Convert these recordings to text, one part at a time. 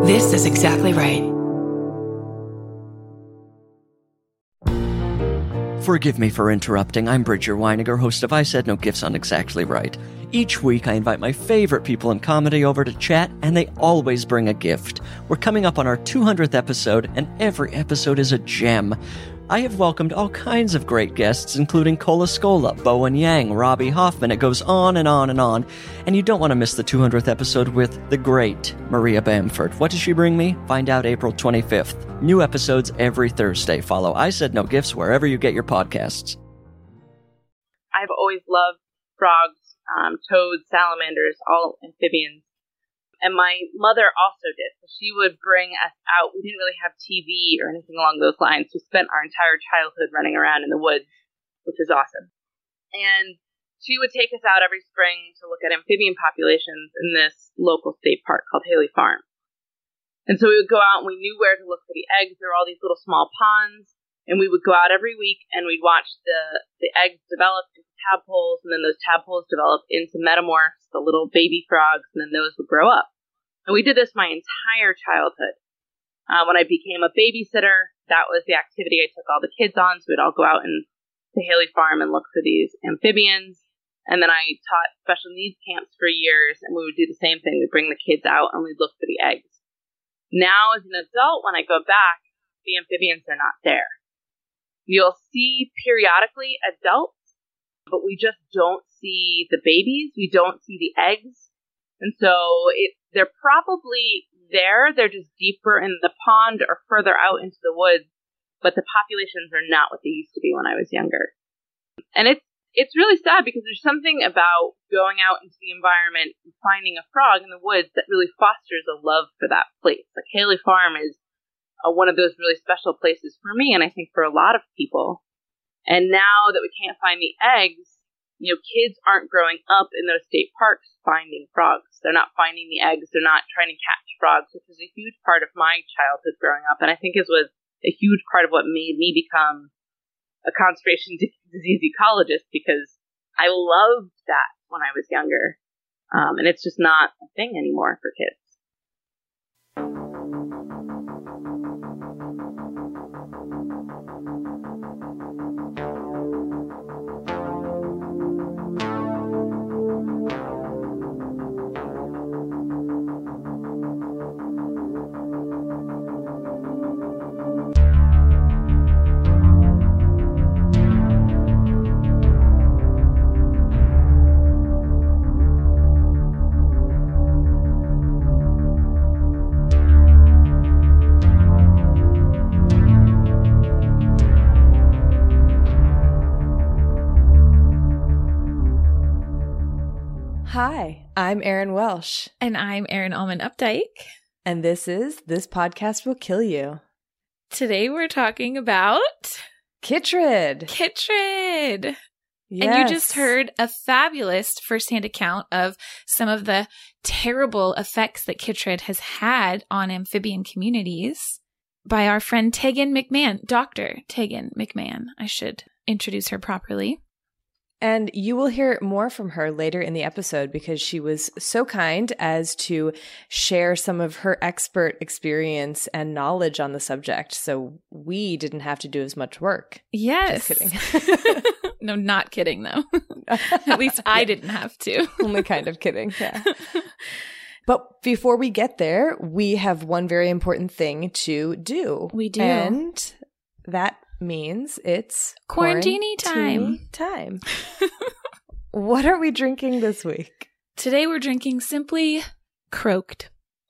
This is exactly right. Forgive me for interrupting. I'm Bridger Weiniger, host of I Said No Gifts on Exactly Right. Each week, I invite my favorite people in comedy over to chat, and they always bring a gift. We're coming up on our 200th episode, and every episode is a gem. I have welcomed all kinds of great guests, including Cola Scola, Bowen Yang, Robbie Hoffman. It goes on and on and on. And you don't want to miss the 200th episode with the great Maria Bamford. What does she bring me? Find out April 25th. New episodes every Thursday. Follow I Said No Gifts wherever you get your podcasts. I've always loved frogs, toads, salamanders, all amphibians. And my mother also did. So she would bring us out. We didn't really have TV or anything along those lines. We spent our entire childhood running around in the woods, which was awesome. And she would take us out every spring to look at amphibian populations in this local state park called Haley Farm. And so we would go out and we knew where to look for the eggs. There were all these little small ponds. And we would go out every week and we'd watch the eggs develop into tadpoles, and then those tadpoles develop into metamorphs, the little baby frogs, and then those would grow up. And we did this my entire childhood. When I became a babysitter, that was the activity I took all the kids on. So we'd all go out to Haley Farm and look for these amphibians. And then I taught special needs camps for years, and we would do the same thing. We'd bring the kids out and we'd look for the eggs. Now, as an adult, when I go back, the amphibians are not there. You'll see periodically adults, but we just don't see the babies. We don't see the eggs. And so they're probably there. They're just deeper in the pond or further out into the woods, but the populations are not what they used to be when I was younger. And it's really sad because there's something about going out into the environment and finding a frog in the woods that really fosters a love for that place. Like Haley Farm is one of those really special places for me, and I think for a lot of people. And now that we can't find the eggs, kids aren't growing up in those state parks finding frogs. They're not finding the eggs. They're not trying to catch frogs, which was a huge part of my childhood growing up. And I think it was a huge part of what made me become a conservation disease ecologist, because I loved that when I was younger. And it's just not a thing anymore for kids. Hi, I'm Erin Welsh. And I'm Erin Allman Updike. And this is This Podcast Will Kill You. Today we're talking about Chytrid. Chytrid. Yes. And you just heard a fabulous firsthand account of some of the terrible effects that chytrid has had on amphibian communities by our friend Tegan McMahon, Dr. Tegan McMahon. I should introduce her properly. And you will hear more from her later in the episode because she was so kind as to share some of her expert experience and knowledge on the subject. So we didn't have to do as much work. Yes. Just kidding. No, not kidding though. At least I didn't have to. Only kind of kidding. Yeah. But before we get there, we have one very important thing to do. We do. And that means it's quarantine time. What are we drinking this week? Today we're drinking Simply Croaked.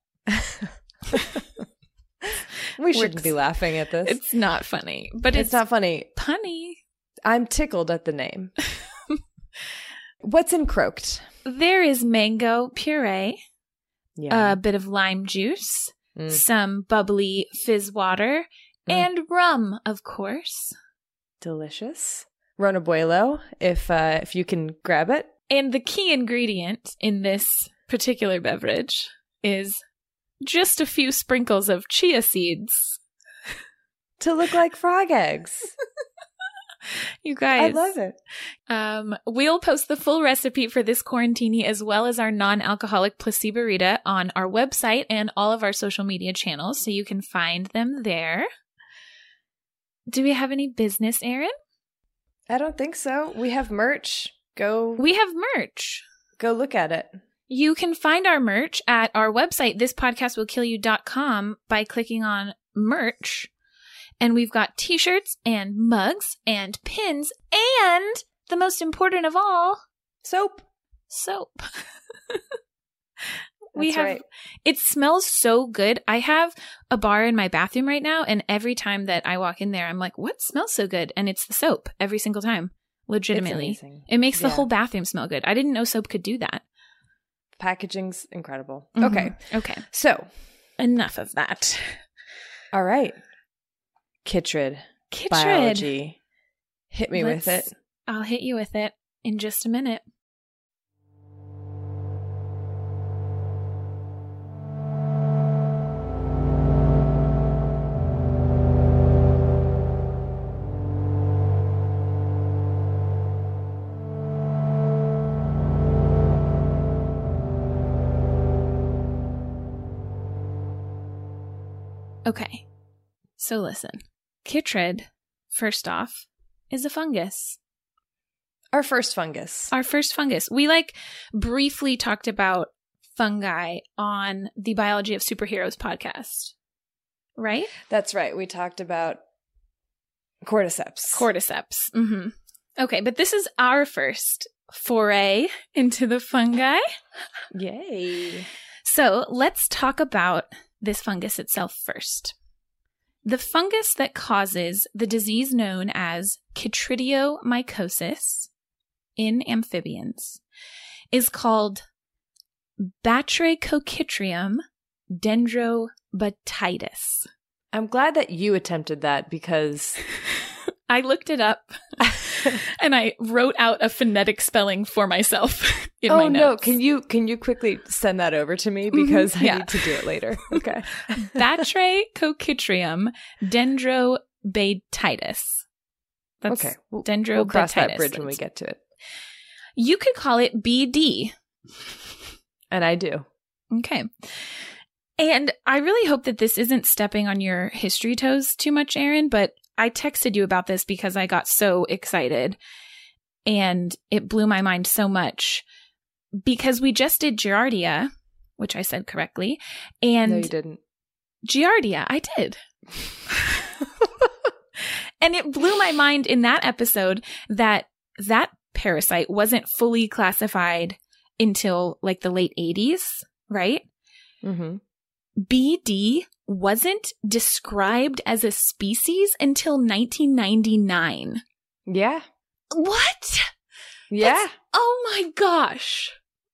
We shouldn't be laughing at this. It's not funny, but it's not funny. Punny. I'm tickled at the name. What's in Croaked? There is mango puree, Yeah. a bit of lime juice, some bubbly fizz water, and rum, of course. Delicious. Ronabuelo, if you can grab it. And the key ingredient in this particular beverage is just a few sprinkles of chia seeds. To look like frog eggs. You guys. I love it. We'll post the full recipe for this quarantini as well as our non-alcoholic placebo-rita on our website and all of our social media channels, so you can find them there. Do we have any business, Erin? I don't think so. We have merch. We have merch. Go look at it. You can find our merch at our website, thispodcastwillkillyou.com, by clicking on merch. And we've got t-shirts and mugs and pins and, the most important of all, soap. Right. It smells so good. I have a bar in my bathroom right now, and every time that I walk in there, I'm like, what smells so good? And it's the soap every single time. Legitimately. It makes the whole bathroom smell good. I didn't know soap could do that. Packaging's incredible. Mm-hmm. Okay. So, enough of that. All right. Chytrid. Biology. Hit me with it. I'll hit you with it in just a minute. Okay, so listen. Chytrid, first off, is a fungus. Our first fungus. We briefly talked about fungi on the Biology of Superheroes podcast, right? That's right. We talked about cordyceps. Mm-hmm. Okay, but this is our first foray into the fungi. Yay. So let's talk about this fungus itself first. The fungus that causes the disease known as chytridiomycosis in amphibians is called Batrachochytrium dendrobatitis. I'm glad that you attempted that because I looked it up and I wrote out a phonetic spelling for myself in my notes. No, can you quickly send that over to me because I need to do it later. Okay. Batrachochytrium dendrobatitis. That's okay. Dendrobatitis. We'll cross that bridge when we get to it. You could call it BD. And I do. Okay. And I really hope that this isn't stepping on your history toes too much, Erin, but I texted you about this because I got so excited and it blew my mind so much because we just did Giardia, which I said correctly. And no, you didn't. Giardia, I did. And it blew my mind in that episode that parasite wasn't fully classified until like the late 80s, right? Mm-hmm. BD wasn't described as a species until 1999. Yeah. What? Yeah. Oh my gosh.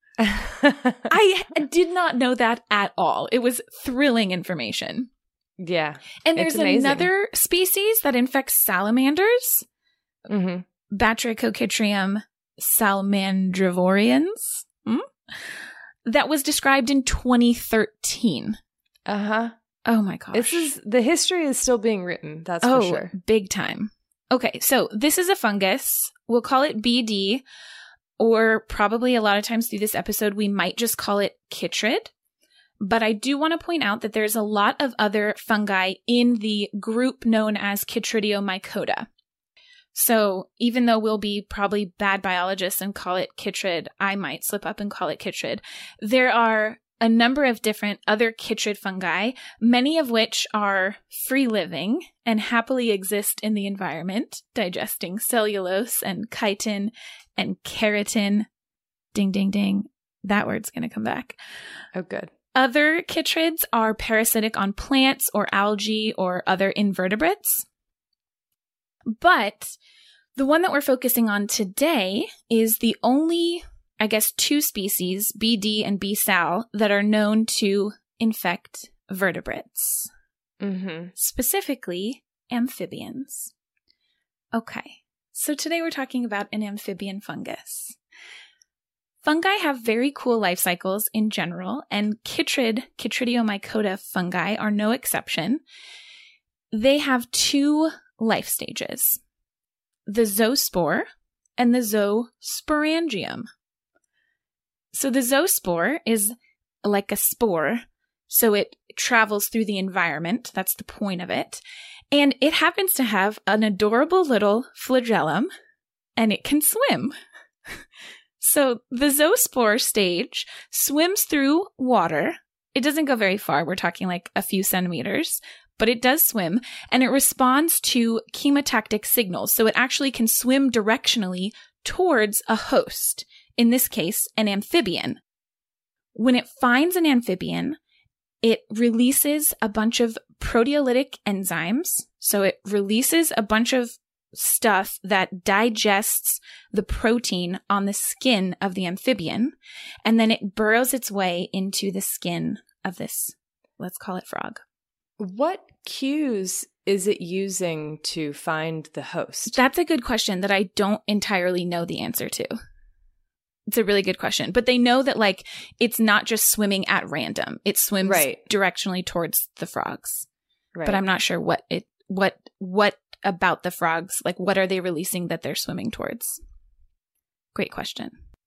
I did not know that at all. It was thrilling information. Yeah. And there's another species that infects salamanders. Mm-hmm. Batrachochytrium salamandrivorians. That was described in 2013. Uh-huh. Oh my gosh. The history is still being written. That's for sure. Big time. Okay, so this is a fungus. We'll call it BD, or probably a lot of times through this episode, we might just call it chytrid. But I do want to point out that there's a lot of other fungi in the group known as Chytridiomycota. So even though we'll be probably bad biologists and call it chytrid, I might slip up and call it chytrid. There are a number of different other chytrid fungi, many of which are free-living and happily exist in the environment, digesting cellulose and chitin and keratin. Ding, ding, ding. That word's going to come back. Oh, good. Other chytrids are parasitic on plants or algae or other invertebrates. But the one that we're focusing on today is the only, I guess, two species, BD and B. sal, that are known to infect vertebrates. Mm-hmm. Specifically, amphibians. Okay, so today we're talking about an amphibian fungus. Fungi have very cool life cycles in general, and Chytridiomycota fungi are no exception. They have two life stages. the zoospore and the zoosporangium. So the zoospore is like a spore, so it travels through the environment. That's the point of it. And it happens to have an adorable little flagellum, and it can swim. So the zoospore stage swims through water. It doesn't go very far. We're talking like a few centimeters, but it does swim, and it responds to chemotactic signals. So it actually can swim directionally towards a host, in this case, an amphibian. When it finds an amphibian, it releases a bunch of proteolytic enzymes. So it releases a bunch of stuff that digests the protein on the skin of the amphibian, and then it burrows its way into the skin of this, let's call it, frog. What cues is it using to find the host? That's a good question that I don't entirely know the answer to. It's a really good question. But they know that, like, it's not just swimming at random. It swims directionally towards the frogs. Right. But I'm not sure what about the frogs, like, what are they releasing that they're swimming towards? Great question.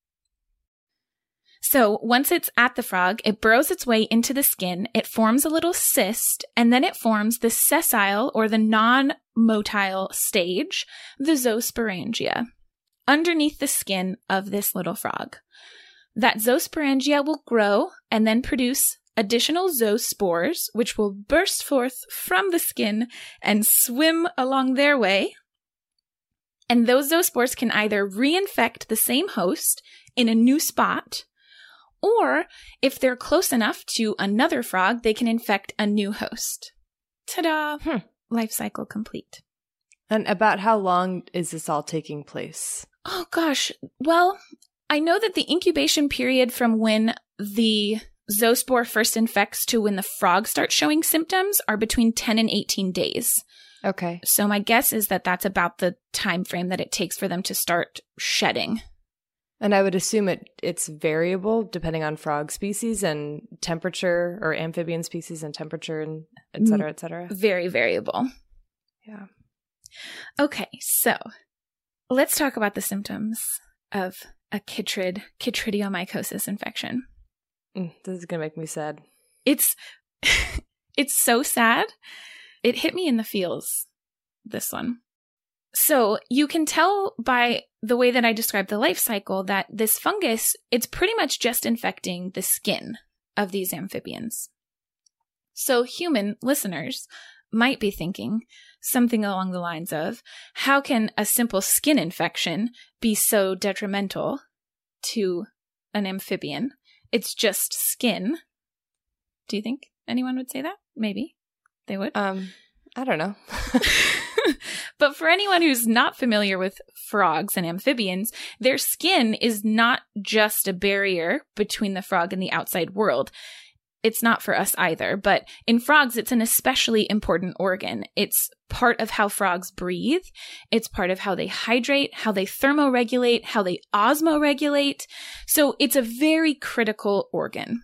So once it's at the frog, it burrows its way into the skin, it forms a little cyst, and then it forms the sessile or the non-motile stage, the zoosporangia, underneath the skin of this little frog. That zoosporangia will grow and then produce additional zoospores, which will burst forth from the skin and swim along their way. And those zoospores can either reinfect the same host in a new spot, or if they're close enough to another frog, they can infect a new host. Ta-da! Life cycle complete. And about how long is this all taking place? Oh, gosh. Well, I know that the incubation period from when the zoospore first infects to when the frog starts showing symptoms are between 10 and 18 days. Okay. So my guess is that that's about the time frame that it takes for them to start shedding. And I would assume it's variable depending on frog species and temperature, or amphibian species and temperature, and et cetera, et cetera. Very variable. Yeah. Okay, so let's talk about the symptoms of a chytridiomycosis infection. This is going to make me sad. It's so sad. It hit me in the feels, this one. So you can tell by the way that I described the life cycle that this fungus, it's pretty much just infecting the skin of these amphibians. So human listeners might be thinking something along the lines of, how can a simple skin infection be so detrimental to an amphibian? It's just skin. Do you think anyone would say that? Maybe they would. I don't know. But for anyone who's not familiar with frogs and amphibians, their skin is not just a barrier between the frog and the outside world. It's not for us either, but in frogs, it's an especially important organ. It's part of how frogs breathe. It's part of how they hydrate, how they thermoregulate, how they osmoregulate. So it's a very critical organ.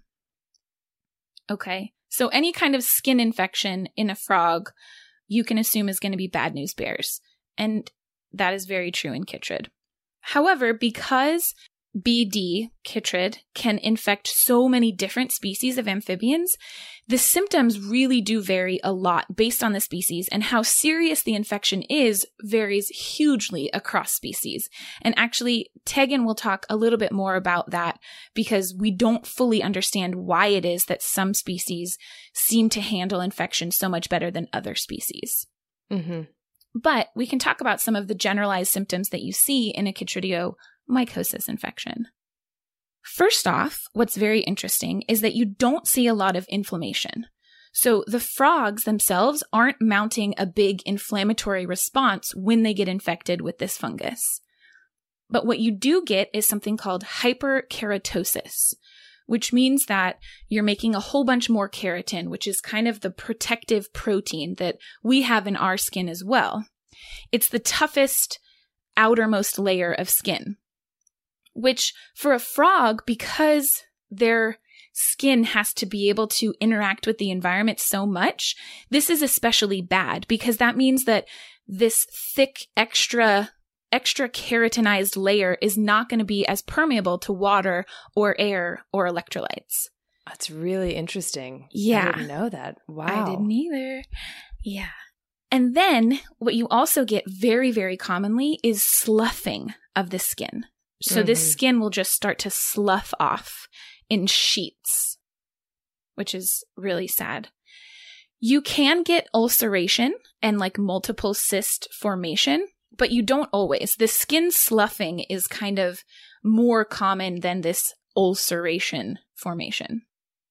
Okay, so any kind of skin infection in a frog, you can assume is going to be bad news bears. And that is very true in chytrid. However, because BD, chytrid, can infect so many different species of amphibians, the symptoms really do vary a lot based on the species, and how serious the infection is varies hugely across species. And actually, Tegan will talk a little bit more about that, because we don't fully understand why it is that some species seem to handle infection so much better than other species. Mm-hmm. But we can talk about some of the generalized symptoms that you see in a chytridiomycosis infection. First off, what's very interesting is that you don't see a lot of inflammation. So the frogs themselves aren't mounting a big inflammatory response when they get infected with this fungus. But what you do get is something called hyperkeratosis, which means that you're making a whole bunch more keratin, which is kind of the protective protein that we have in our skin as well. It's the toughest outermost layer of skin, which for a frog, because their skin has to be able to interact with the environment so much, this is especially bad, because that means that this thick extra extra keratinized layer is not going to be as permeable to water or air or electrolytes. That's really interesting. Yeah. I didn't know that. Wow. I didn't either. Yeah. And then what you also get very, very commonly is sloughing of the skin. So this skin will just start to slough off in sheets, which is really sad. You can get ulceration and like multiple cyst formation, but you don't always. The skin sloughing is kind of more common than this ulceration formation.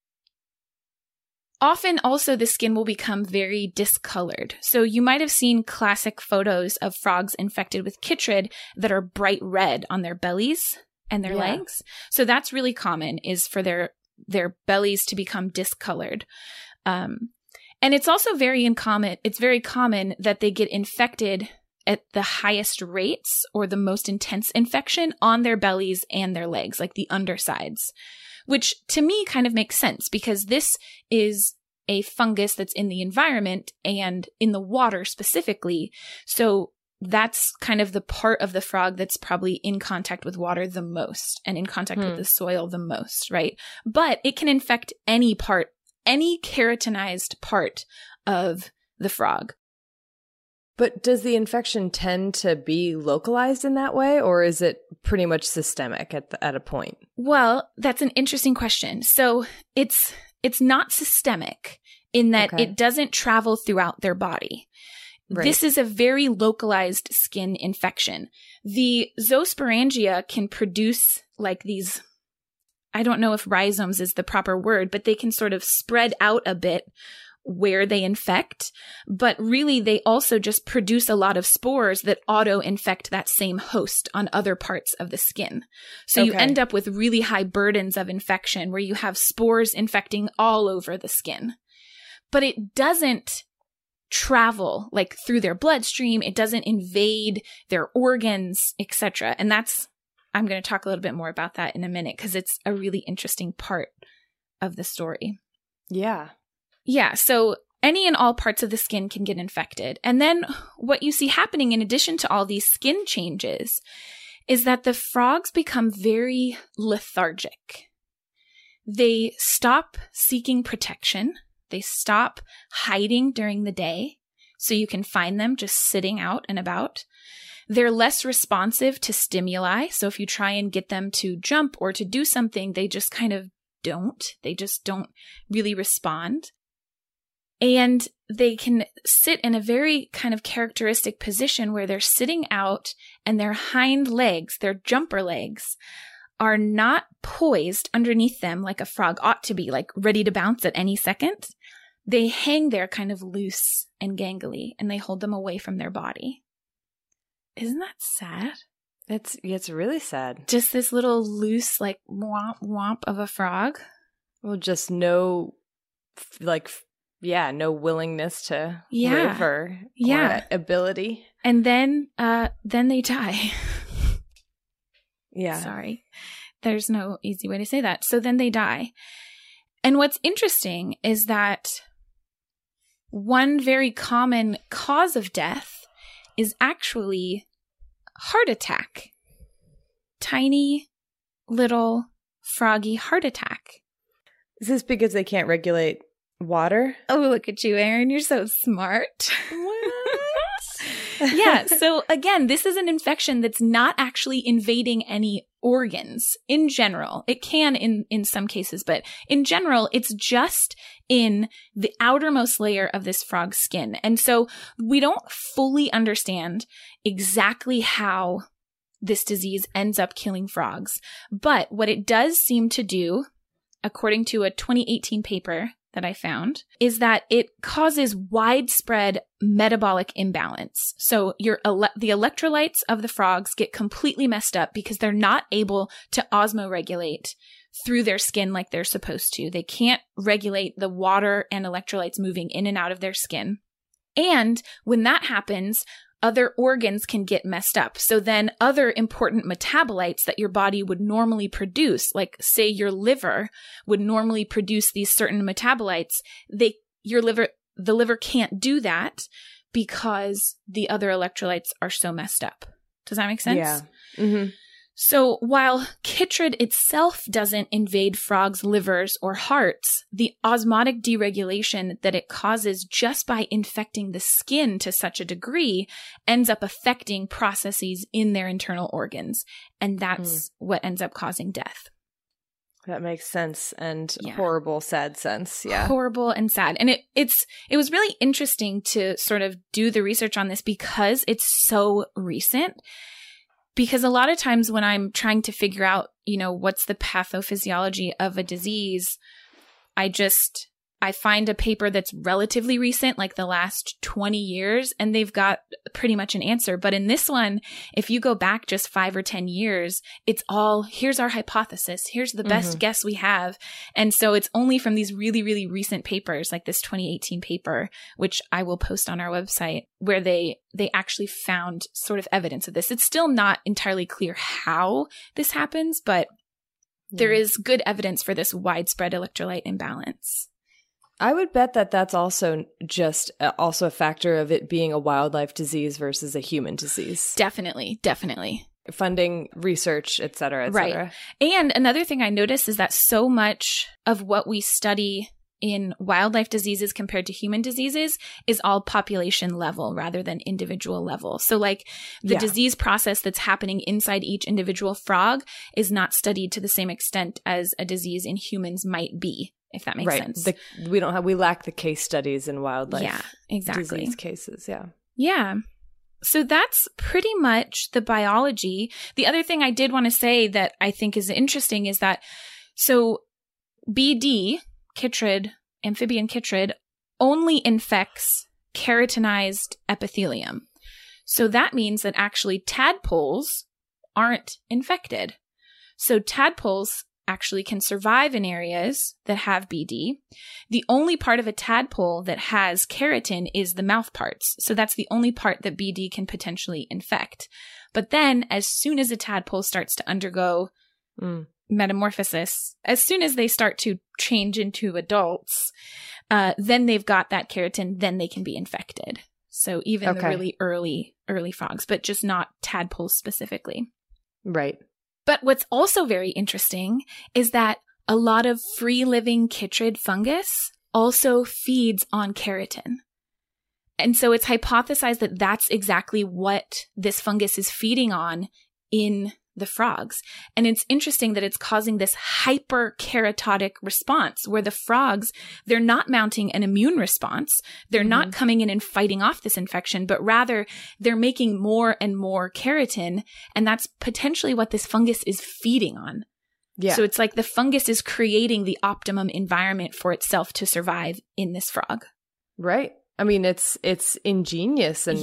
Often also the skin will become very discolored. So you might have seen classic photos of frogs infected with chytrid that are bright red on their bellies and their legs. So that's really common, is for their bellies to become discolored. And it's also very common that they get infected at the highest rates or the most intense infection on their bellies and their legs, like the undersides, which to me kind of makes sense because this is a fungus that's in the environment and in the water specifically. So that's kind of the part of the frog that's probably in contact with water the most and in contact with the soil the most, right? But it can infect any keratinized part of the frog. But does the infection tend to be localized in that way, or is it pretty much systemic at a point? Well, that's an interesting question. So it's not systemic in that it doesn't travel throughout their body. Right. This is a very localized skin infection. The zoosporangia can produce like these, I don't know if rhizomes is the proper word, but they can sort of spread out a bit where they infect, but really they also just produce a lot of spores that auto-infect that same host on other parts of the skin. So you end up with really high burdens of infection where you have spores infecting all over the skin. But it doesn't travel like through their bloodstream. It doesn't invade their organs, etc. And I'm going to talk a little bit more about that in a minute because it's a really interesting part of the story. Yeah. Yeah, so any and all parts of the skin can get infected. And then what you see happening in addition to all these skin changes is that the frogs become very lethargic. They stop seeking protection. They stop hiding during the day, so you can find them just sitting out and about. They're less responsive to stimuli. So if you try and get them to jump or to do something, they just kind of don't. They just don't really respond. And they can sit in a very kind of characteristic position where they're sitting out and their hind legs, their jumper legs, are not poised underneath them like a frog ought to be, like ready to bounce at any second. They hang there kind of loose and gangly, and they hold them away from their body. Isn't that sad? It's really sad. Just this little loose, like, womp womp of a frog. Well, just no willingness to live or ability. And then they die. Yeah. Sorry. There's no easy way to say that. So then they die. And what's interesting is that one very common cause of death is actually heart attack. Tiny, little, froggy heart attack. Is this because they can't regulate water? Oh, look at you, Erin. You're so smart. What? Yeah. So again, this is an infection that's not actually invading any organs in general. It can in some cases, but in general, it's just in the outermost layer of this frog's skin. And so we don't fully understand exactly how this disease ends up killing frogs. But what it does seem to do, according to a 2018 paper that I found, is that it causes widespread metabolic imbalance. So the electrolytes of the frogs get completely messed up because they're not able to osmoregulate through their skin like they're supposed to. They can't regulate the water and electrolytes moving in and out of their skin. And when that happens, other organs can get messed up. So then other important metabolites that your body would normally produce, like say your liver would normally produce these certain metabolites, the liver can't do that because the other electrolytes are so messed up. Does that make sense? Yeah. Mm-hmm. So while chytrid itself doesn't invade frogs' livers or hearts, the osmotic deregulation that it causes just by infecting the skin to such a degree ends up affecting processes in their internal organs. And that's what ends up causing death. That makes sense, and Yeah. horrible, sad sense. Yeah. Horrible and sad. And it was really interesting to sort of do the research on this because it's so recent. Because a lot of times when I'm trying to figure out, what's the pathophysiology of a disease, I find a paper that's relatively recent, like the last 20 years, and they've got pretty much an answer. But in this one, if you go back just 5 or 10 years, it's all, here's our hypothesis. Here's the best guess we have. And so it's only from these really, really recent papers, like this 2018 paper, which I will post on our website, where they actually found sort of evidence of this. It's still not entirely clear how this happens, but there is good evidence for this widespread electrolyte imbalance. I would bet that that's also just also a factor of it being a wildlife disease versus a human disease. Definitely. Funding research, et cetera, et cetera. Right. And another thing I noticed is that so much of what we study in wildlife diseases compared to human diseases is all population level rather than individual level. So like the disease process that's happening inside each individual frog is not studied to the same extent as a disease in humans might be, if that makes sense. We lack the case studies in wildlife. Yeah, exactly. Disease cases. Yeah. Yeah. So that's pretty much the biology. The other thing I did want to say that I think is interesting is that, so BD, chytrid, amphibian chytrid, only infects keratinized epithelium. So that means that actually tadpoles aren't infected. So tadpoles actually can survive in areas that have BD. The only part of a tadpole that has keratin is the mouth parts. So that's the only part that BD can potentially infect. But then as soon as a tadpole starts to undergo metamorphosis, as soon as they start to change into adults, then they've got that keratin, then they can be infected. So even the really early frogs, but just not tadpoles specifically. Right. But what's also very interesting is that a lot of free-living chytrid fungus also feeds on keratin. And so it's hypothesized that that's exactly what this fungus is feeding on in the frogs. And it's interesting that it's causing this hyperkeratotic response where the frogs, they're not mounting an immune response. They're not coming in and fighting off this infection, but rather they're making more and more keratin. And that's potentially what this fungus is feeding on. Yeah. So it's like the fungus is creating the optimum environment for itself to survive in this frog. Right. I mean, it's ingenious and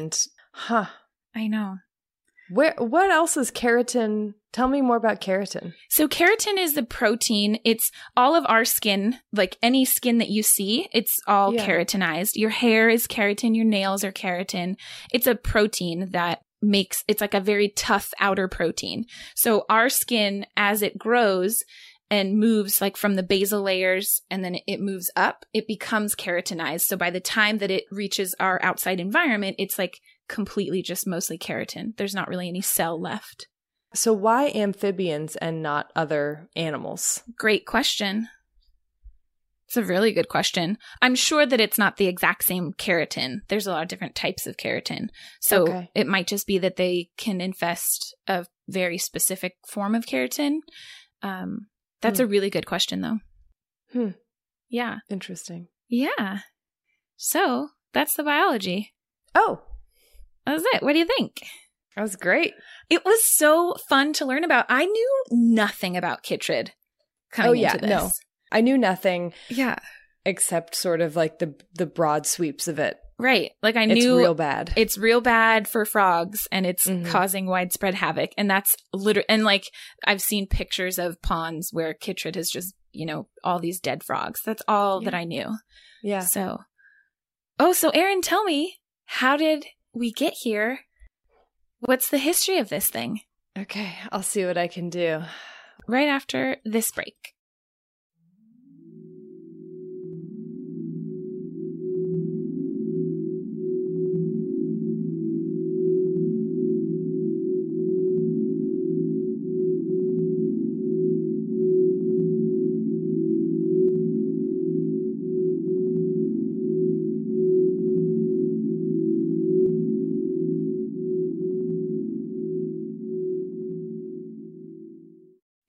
I know. What else is keratin? Tell me more about keratin. So keratin is the protein. It's all of our skin, like any skin that you see, it's all keratinized. Your hair is keratin. Your nails are keratin. It's a protein that it's like a very tough outer protein. So our skin, as it grows and moves like from the basal layers and then it moves up, it becomes keratinized. So by the time that it reaches our outside environment, it's like completely just mostly keratin. There's not really any cell left. So why amphibians and not other animals? Great question. It's a really good question. I'm sure that it's not the exact same keratin. There's a lot of different types of keratin. So it might just be that they can infest a very specific form of keratin. That's a really good question, though. Yeah. Interesting. Yeah. So that's the biology. Oh. That was it. What do you think? That was great. It was so fun to learn about. I knew nothing about chytrid coming into this. No. I knew nothing. Yeah. Except sort of like the broad sweeps of it. Right. Like I knew it's real bad. It's real bad for frogs and it's causing widespread havoc. And that's literally, and like I've seen pictures of ponds where chytrid has just, all these dead frogs. That's all that I knew. Yeah. So Erin, tell me, how did we get here? What's the history of this thing? Okay, I'll see what I can do. Right after this break.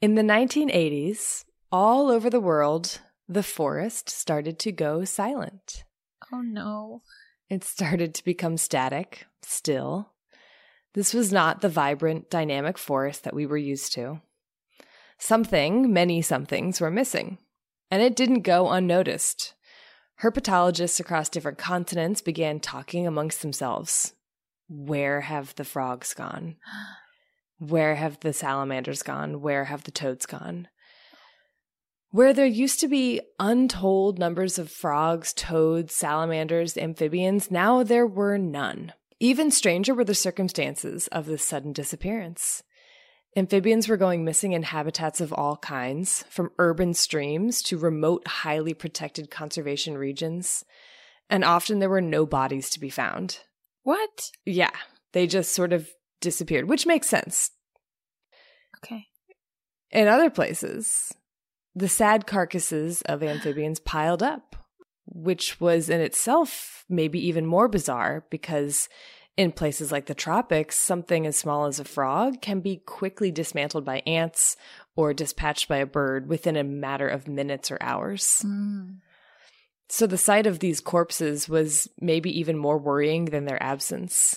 In the 1980s, all over the world, the forest started to go silent. Oh, no. It started to become static, still. This was not the vibrant, dynamic forest that we were used to. Many somethings were missing, and it didn't go unnoticed. Herpetologists across different continents began talking amongst themselves. Where have the frogs gone? Where have the salamanders gone? Where have the toads gone? Where there used to be untold numbers of frogs, toads, salamanders, amphibians, now there were none. Even stranger were the circumstances of this sudden disappearance. Amphibians were going missing in habitats of all kinds, from urban streams to remote, highly protected conservation regions. And often there were no bodies to be found. What? Yeah, they just sort of disappeared, which makes sense. Okay. In other places, the sad carcasses of amphibians piled up, which was in itself maybe even more bizarre because in places like the tropics, something as small as a frog can be quickly dismantled by ants or dispatched by a bird within a matter of minutes or hours. Mm. So the sight of these corpses was maybe even more worrying than their absence.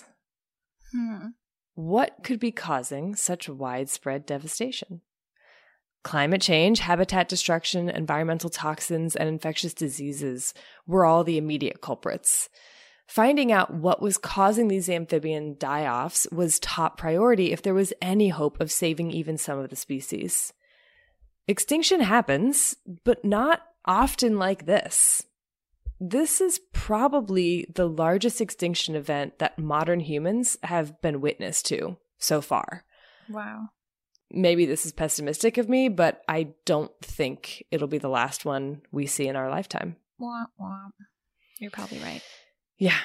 What could be causing such widespread devastation? Climate change, habitat destruction, environmental toxins, and infectious diseases were all the immediate culprits. Finding out what was causing these amphibian die-offs was top priority if there was any hope of saving even some of the species. Extinction happens, but not often like this. This is probably the largest extinction event that modern humans have been witness to so far. Wow. Maybe this is pessimistic of me, but I don't think it'll be the last one we see in our lifetime. Womp womp. You're probably right. Yeah.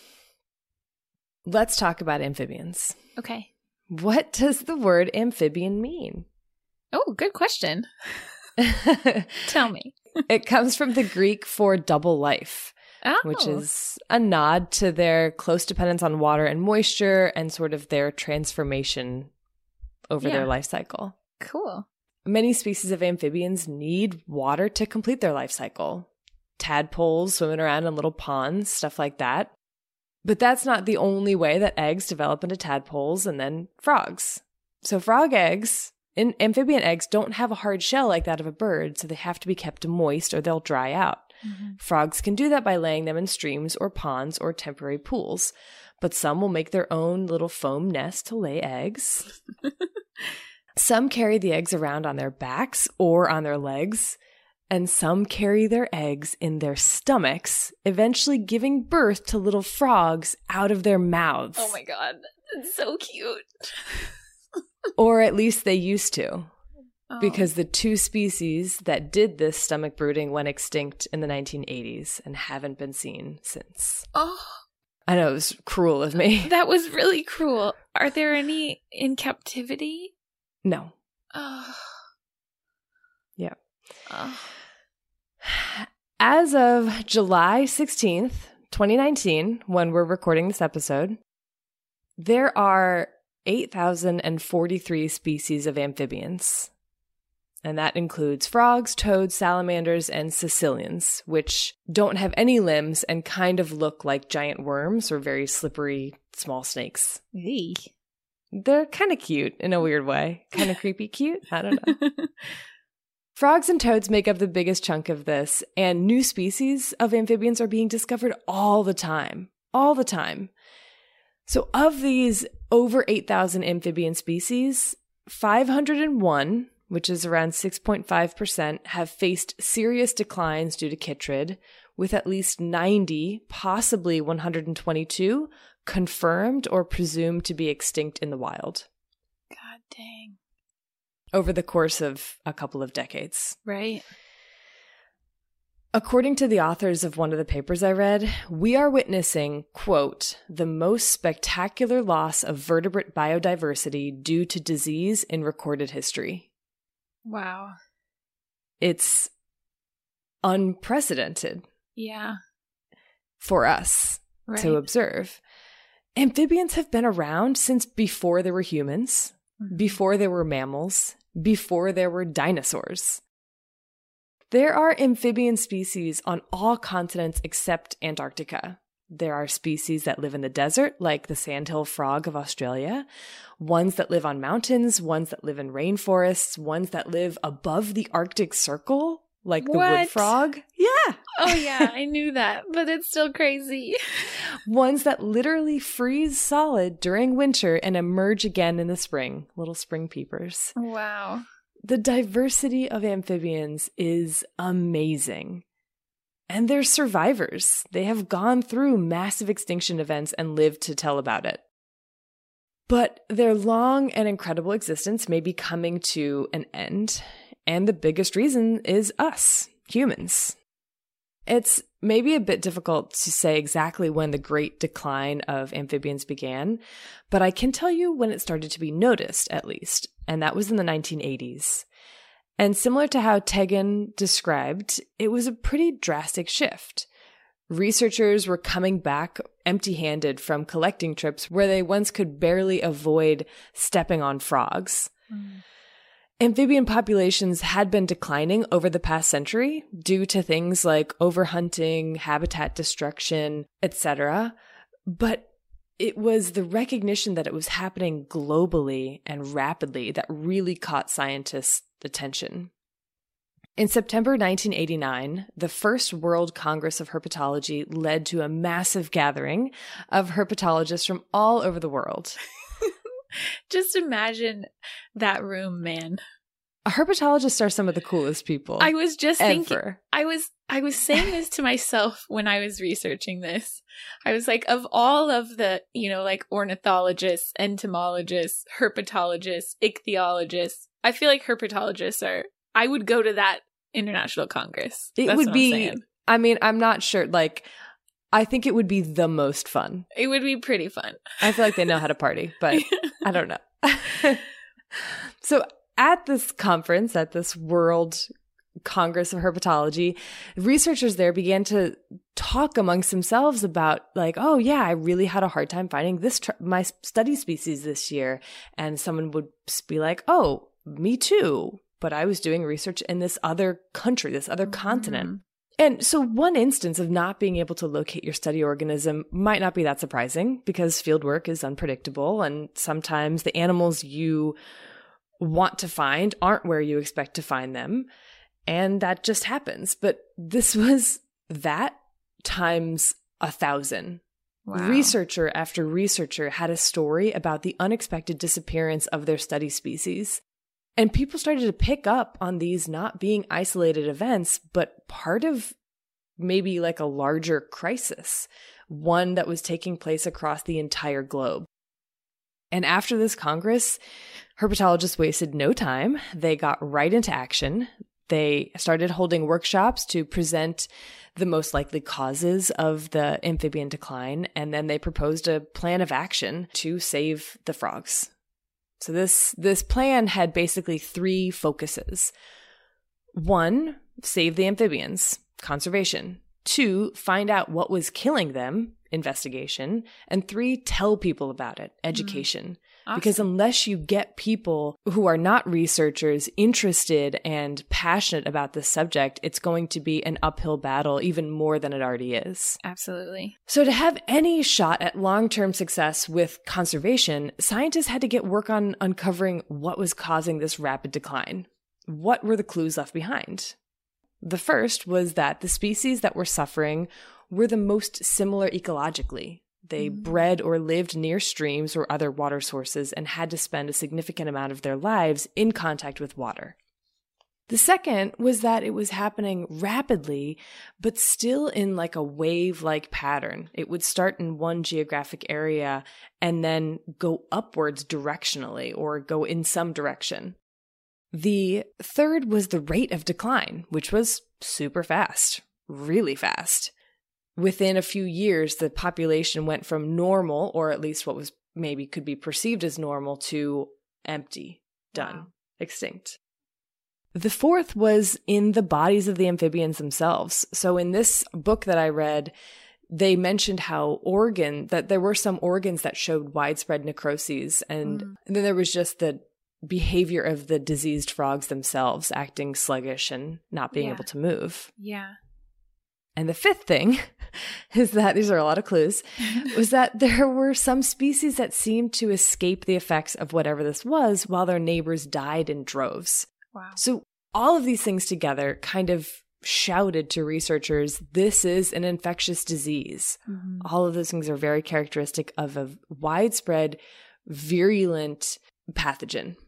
Let's talk about amphibians. Okay. What does the word amphibian mean? Oh, good question. Tell me. It comes from the Greek for double life, which is a nod to their close dependence on water and moisture and sort of their transformation over their life cycle. Cool. Many species of amphibians need water to complete their life cycle. Tadpoles swimming around in little ponds, stuff like that. But that's not the only way that eggs develop into tadpoles and then frogs. So amphibian eggs don't have a hard shell like that of a bird, so they have to be kept moist or they'll dry out. Mm-hmm. Frogs can do that by laying them in streams or ponds or temporary pools, but some will make their own little foam nest to lay eggs. Some carry the eggs around on their backs or on their legs, and some carry their eggs in their stomachs, eventually giving birth to little frogs out of their mouths. Oh my god, that's so cute. Or at least they used to, because the two species that did this stomach brooding went extinct in the 1980s and haven't been seen since. Oh, I know, it was cruel of me. That was really cruel. Are there any in captivity? No. Oh. Yeah. Oh. As of July 16th, 2019, when we're recording this episode, there are 8,043 species of amphibians. And that includes frogs, toads, salamanders, and caecilians, which don't have any limbs and kind of look like giant worms or very slippery small snakes. Hey. They're kind of cute in a weird way. Kind of creepy cute? I don't know. Frogs and toads make up the biggest chunk of this, and new species of amphibians are being discovered all the time. All the time. So of these over 8,000 amphibian species, 501, which is around 6.5%, have faced serious declines due to chytrid, with at least 90, possibly 122, confirmed or presumed to be extinct in the wild. God dang. Over the course of a couple of decades. Right. According to the authors of one of the papers I read, we are witnessing, quote, the most spectacular loss of vertebrate biodiversity due to disease in recorded history. Wow. It's unprecedented. Yeah. For us to observe. Amphibians have been around since before there were humans, before there were mammals, before there were dinosaurs. There are amphibian species on all continents except Antarctica. There are species that live in the desert, like the sandhill frog of Australia, ones that live on mountains, ones that live in rainforests, ones that live above the Arctic Circle, like the wood frog. Yeah. Oh, yeah, I knew that, but it's still crazy. Ones that literally freeze solid during winter and emerge again in the spring, little spring peepers. Wow. The diversity of amphibians is amazing. And they're survivors. They have gone through massive extinction events and lived to tell about it. But their long and incredible existence may be coming to an end. And the biggest reason is us, humans. It's maybe a bit difficult to say exactly when the great decline of amphibians began, but I can tell you when it started to be noticed, at least, and that was in the 1980s. And similar to how Tegan described, it was a pretty drastic shift. Researchers were coming back empty-handed from collecting trips where they once could barely avoid stepping on frogs. Amphibian populations had been declining over the past century due to things like overhunting, habitat destruction, etc. But it was the recognition that it was happening globally and rapidly that really caught scientists' attention. In September 1989, the first World Congress of Herpetology led to a massive gathering of herpetologists from all over the world. Just imagine that room, man. Herpetologists are some of the coolest people. I was just thinking, ever. I was saying this to myself when I was researching this. I was like, of all of the, like ornithologists, entomologists, herpetologists, ichthyologists, I feel like herpetologists I would go to that international congress. It would be, I'm not sure, I think it would be the most fun. It would be pretty fun. I feel like they know how to party, but I don't know. So at this conference, at this World Congress of Herpetology, researchers there began to talk amongst themselves about oh yeah, I really had a hard time finding my study species this year. And someone would be like, oh, me too. But I was doing research in this other country, this other continent. And so one instance of not being able to locate your study organism might not be that surprising because fieldwork is unpredictable and sometimes the animals you want to find aren't where you expect to find them. And that just happens. But this was that times 1,000. Wow. Researcher after researcher had a story about the unexpected disappearance of their study species. And people started to pick up on these not being isolated events, but part of maybe a larger crisis, one that was taking place across the entire globe. And after this Congress, herpetologists wasted no time. They got right into action. They started holding workshops to present the most likely causes of the amphibian decline, and then they proposed a plan of action to save the frogs. So this plan had basically 3 focuses. 1, save the amphibians, conservation. 2, find out what was killing them, investigation. And 3, tell people about it, education. Awesome. Because unless you get people who are not researchers interested and passionate about this subject, it's going to be an uphill battle even more than it already is. Absolutely. So to have any shot at long-term success with conservation, scientists had to get work on uncovering what was causing this rapid decline. What were the clues left behind? The first was that the species that were suffering were the most similar ecologically. They bred or lived near streams or other water sources and had to spend a significant amount of their lives in contact with water. The second was that it was happening rapidly, but still in a wave-like pattern. It would start in one geographic area and then go upwards directionally or go in some direction. The third was the rate of decline, which was super fast, really fast. Within a few years, the population went from normal, or at least what was maybe could be perceived as normal, to empty, done, extinct. The fourth was in the bodies of the amphibians themselves. So in this book that I read, they mentioned how that there were some organs that showed widespread necroses, and then there was just the behavior of the diseased frogs themselves, acting sluggish and not being able to move. Yeah. And the fifth thing is that, these are a lot of clues, was that there were some species that seemed to escape the effects of whatever this was while their neighbors died in droves. Wow. So all of these things together kind of shouted to researchers, this is an infectious disease. Mm-hmm. All of those things are very characteristic of a widespread, virulent pathogen.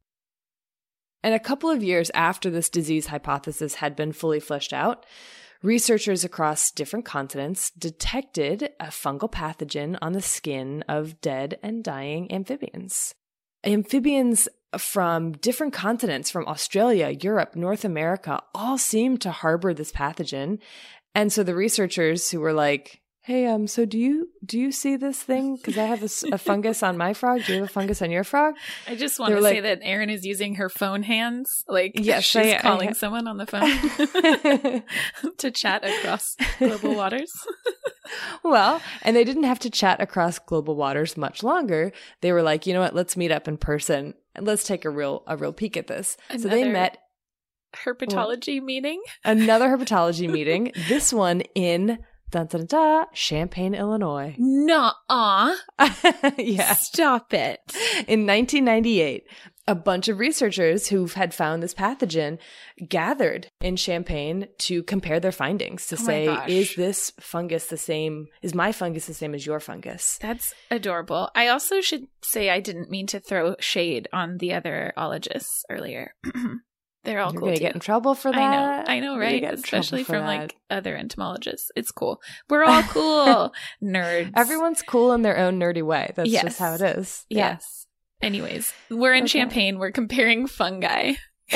And a couple of years after this disease hypothesis had been fully fleshed out, researchers across different continents detected a fungal pathogen on the skin of dead and dying amphibians. Amphibians from different continents, from Australia, Europe, North America, all seemed to harbor this pathogen. And so the researchers who were like, hey, so do you see this thing? Because I have a fungus on my frog. Do you have a fungus on your frog? I just want to say that Erin is using her phone hands. Like, yes, she's calling someone on the phone to chat across global waters. Well, and they didn't have to chat across global waters much longer. They were like, you know what? Let's meet up in person and let's take a real peek at this. So they met. Herpetology meeting? Another herpetology meeting. This one in Champaign, Illinois. Nuh-uh. Yeah. Stop it. In 1998, a bunch of researchers who had found this pathogen gathered in Champaign to compare their findings to say, is this fungus the same? Is my fungus the same as your fungus? That's adorable. I also should say I didn't mean to throw shade on the other ologists earlier. They're all You're cool gonna too. get in trouble for that. I know, right? Especially from like other entomologists. It's cool. We're all cool. Nerds. Everyone's cool in their own nerdy way. That's just how it is. Yes. Anyways, we're in Champaign. We're comparing fungi.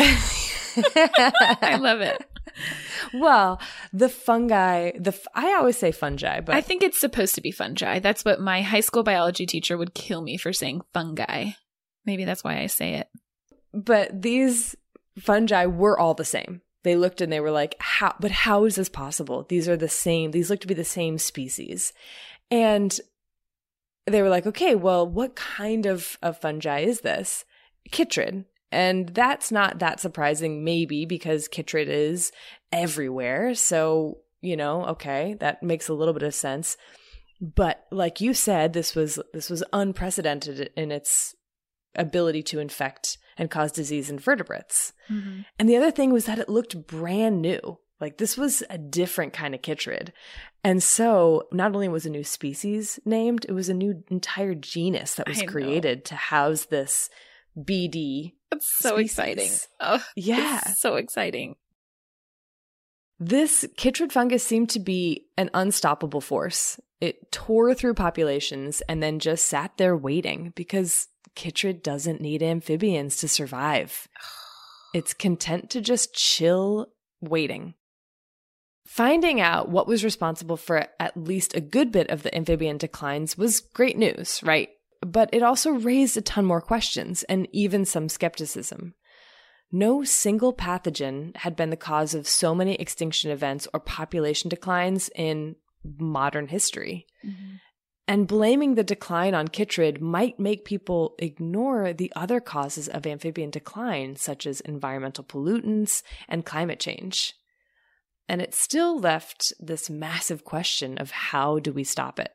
I love it. Well, the fungi, I always say fungi, but I think it's supposed to be fungi. That's what my high school biology teacher would kill me for saying fungi. Maybe that's why I say it. But these fungi were all the same. They looked and they were like, how is this possible? These are the same. These look to be the same species. And they were like, okay, well, what kind of fungi is this? Chytrid. And that's not that surprising, maybe, because chytrid is everywhere. So, okay, that makes a little bit of sense. But like you said, this was unprecedented in its ability to infect and cause disease in vertebrates. Mm-hmm. And the other thing was that it looked brand new. Like, this was a different kind of chytrid. And so not only was a new species named, it was a new entire genus that was created to house this BD. That's so exciting. Oh, yeah. It's so exciting. This chytrid fungus seemed to be an unstoppable force. It tore through populations and then just sat there waiting because chytrid doesn't need amphibians to survive. It's content to just chill waiting. Finding out what was responsible for at least a good bit of the amphibian declines was great news, right? But it also raised a ton more questions and even some skepticism. No single pathogen had been the cause of so many extinction events or population declines in modern history. Mm-hmm. And blaming the decline on chytrid might make people ignore the other causes of amphibian decline, such as environmental pollutants and climate change. And it still left this massive question of how do we stop it?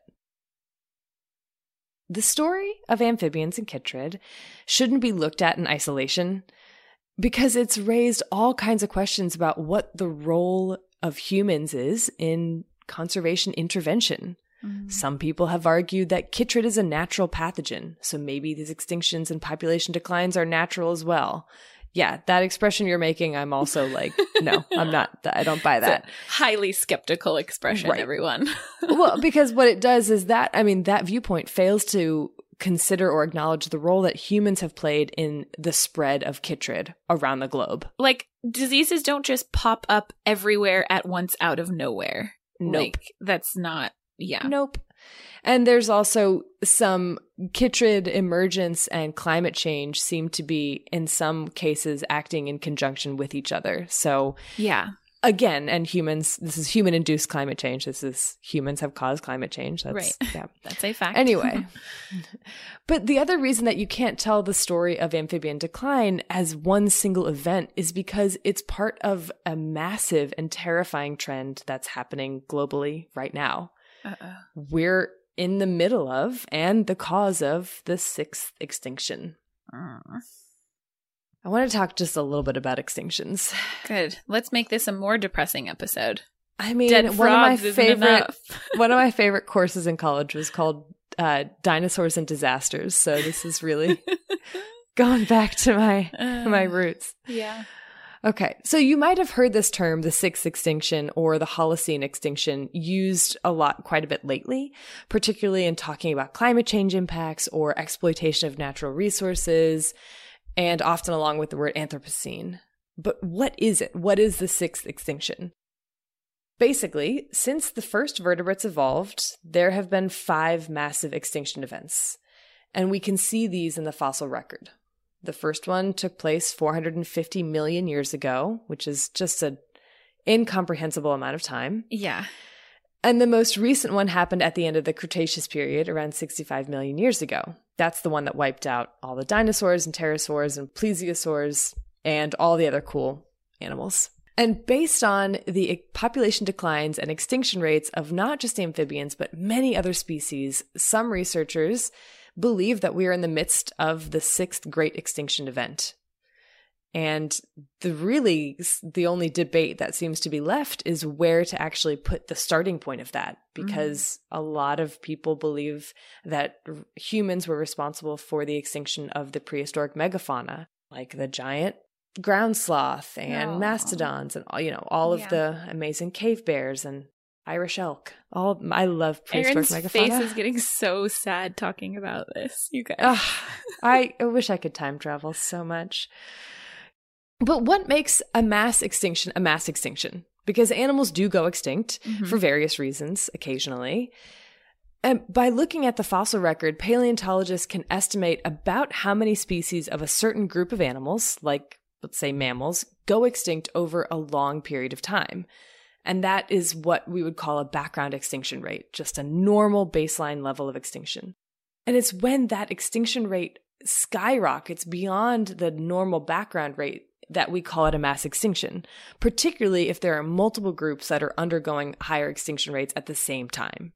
The story of amphibians and chytrid shouldn't be looked at in isolation because it's raised all kinds of questions about what the role of humans is in conservation intervention. Mm. Some people have argued that chytrid is a natural pathogen, so maybe these extinctions and population declines are natural as well. Yeah, that expression you're making, I'm also like, no, I'm not. I don't buy that. It's a highly skeptical expression, right. Everyone. Well, because what it does is that viewpoint fails to consider or acknowledge the role that humans have played in the spread of chytrid around the globe. Like, diseases don't just pop up everywhere at once out of nowhere. Nope. Like, that's not, yeah. Nope. And there's also some chytrid emergence and climate change seem to be, in some cases, acting in conjunction with each other. So yeah, Again, and humans, this is human-induced climate change. This is humans have caused climate change. That's, right. Yeah. That's a fact. Anyway. But the other reason that you can't tell the story of amphibian decline as one single event is because it's part of a massive and terrifying trend that's happening globally right now. We're in the middle of and the cause of the sixth extinction. I want to talk just a little bit about extinctions. Good. Let's make this a more depressing episode. I mean, Dead one of my frogs isn't enough. one of my favorite courses in college was called Dinosaurs and Disasters. So this is really going back to my roots. Yeah. Okay, so you might have heard this term, the sixth extinction or the Holocene extinction, used quite a bit lately, particularly in talking about climate change impacts or exploitation of natural resources, and often along with the word Anthropocene. But what is it? What is the sixth extinction? Basically, since the first vertebrates evolved, there have been 5 massive extinction events, and we can see these in the fossil record. The first one took place 450 million years ago, which is just an incomprehensible amount of time. Yeah. And the most recent one happened at the end of the Cretaceous period, around 65 million years ago. That's the one that wiped out all the dinosaurs and pterosaurs and plesiosaurs and all the other cool animals. And based on the population declines and extinction rates of not just amphibians, but many other species, some researchers believe that we are in the midst of the 6th great extinction event. And the only debate that seems to be left is where to actually put the starting point of that, because a lot of people believe that humans were responsible for the extinction of the prehistoric megafauna, like the giant ground sloth and mastodons and all of the amazing cave bears and Irish elk. I love prehistoric Erin's megafauna. face is getting so sad talking about this, you guys. I wish I could time travel so much. But what makes a mass extinction a mass extinction? Because animals do go extinct for various reasons occasionally. And by looking at the fossil record, paleontologists can estimate about how many species of a certain group of animals, like, let's say, mammals, go extinct over a long period of time. And that is what we would call a background extinction rate, just a normal baseline level of extinction. And it's when that extinction rate skyrockets beyond the normal background rate that we call it a mass extinction, particularly if there are multiple groups that are undergoing higher extinction rates at the same time.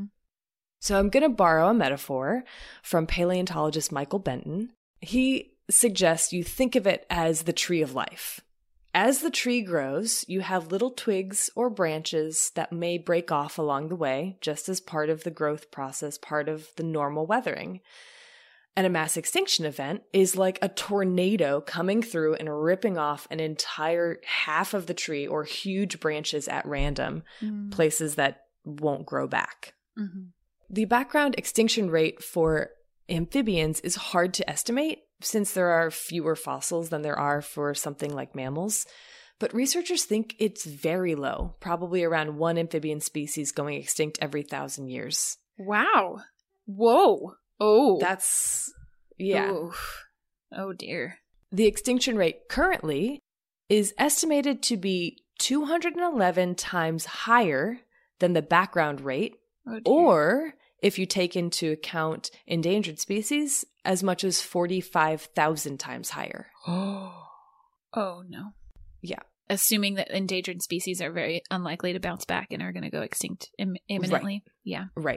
So I'm going to borrow a metaphor from paleontologist Michael Benton. He suggests you think of it as the tree of life. As the tree grows, you have little twigs or branches that may break off along the way, just as part of the growth process, part of the normal weathering. And a mass extinction event is like a tornado coming through and ripping off an entire half of the tree or huge branches at random, places that won't grow back. The background extinction rate for amphibians is hard to estimate since there are fewer fossils than there are for something like mammals. But researchers think it's very low, probably around 1 amphibian species going extinct every 1,000 years. Wow. Whoa. Oh. That's, yeah. Oof. Oh, dear. The extinction rate currently is estimated to be 211 times higher than the background rate, or if you take into account endangered species, as much as 45,000 times higher. Oh, no. Yeah. Assuming that endangered species are very unlikely to bounce back and are going to go extinct imminently. Right. Yeah. Right.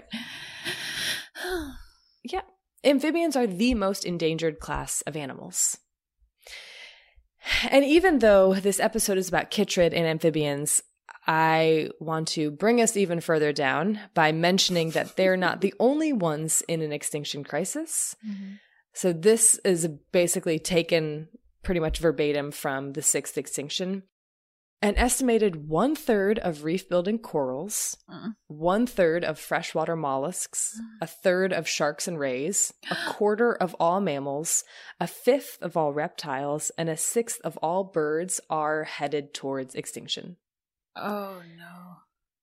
Yeah. Amphibians are the most endangered class of animals. And even though this episode is about chytrid and amphibians, I want to bring us even further down by mentioning that they're not the only ones in an extinction crisis. So this is basically taken pretty much verbatim from the 6th extinction. An estimated 1/3 of reef-building corals, 1/3 of freshwater mollusks, 1/3 of sharks and rays, 1/4 of all mammals, 1/5 of all reptiles, and 1/6 of all birds are headed towards extinction. Oh, no.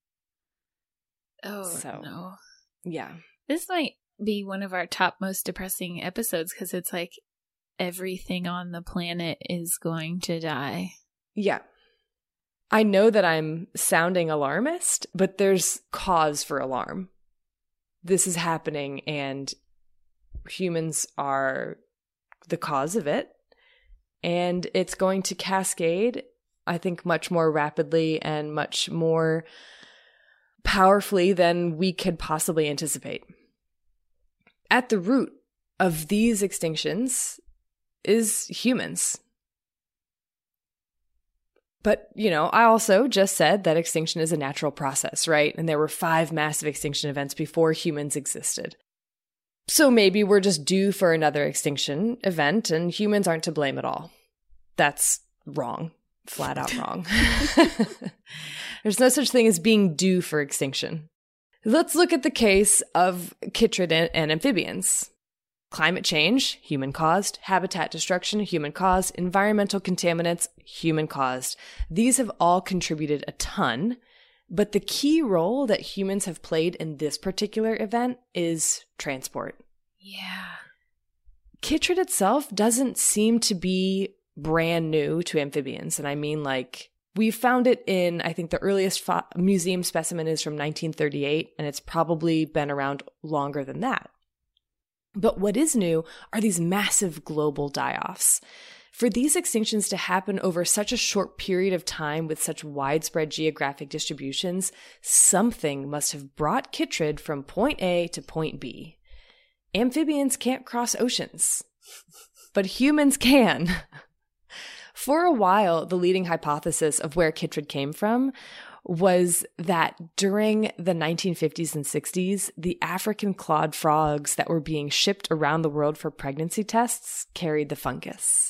No. Yeah. This might be one of our top most depressing episodes because it's like everything on the planet is going to die. Yeah. I know that I'm sounding alarmist, but there's cause for alarm. This is happening and humans are the cause of it. And it's going to cascade, I think, much more rapidly and much more powerfully than we could possibly anticipate. At the root of these extinctions is humans. But, I also just said that extinction is a natural process, right? And there were 5 massive extinction events before humans existed. So maybe we're just due for another extinction event and humans aren't to blame at all. That's wrong. Flat out wrong. There's no such thing as being due for extinction. Let's look at the case of chytrid and amphibians. Climate change, human-caused. Habitat destruction, human-caused. Environmental contaminants, human-caused. These have all contributed a ton, but the key role that humans have played in this particular event is transport. Yeah. Chytrid itself doesn't seem to be brand new to amphibians, and I mean we found it in, I think the earliest museum specimen is from 1938, and it's probably been around longer than that. But what is new are these massive global die-offs. For these extinctions to happen over such a short period of time with such widespread geographic distributions, something must have brought chytrid from point A to point B. Amphibians can't cross oceans, but humans can. For a while, the leading hypothesis of where chytrid came from was that during the 1950s and 60s, the African clawed frogs that were being shipped around the world for pregnancy tests carried the fungus.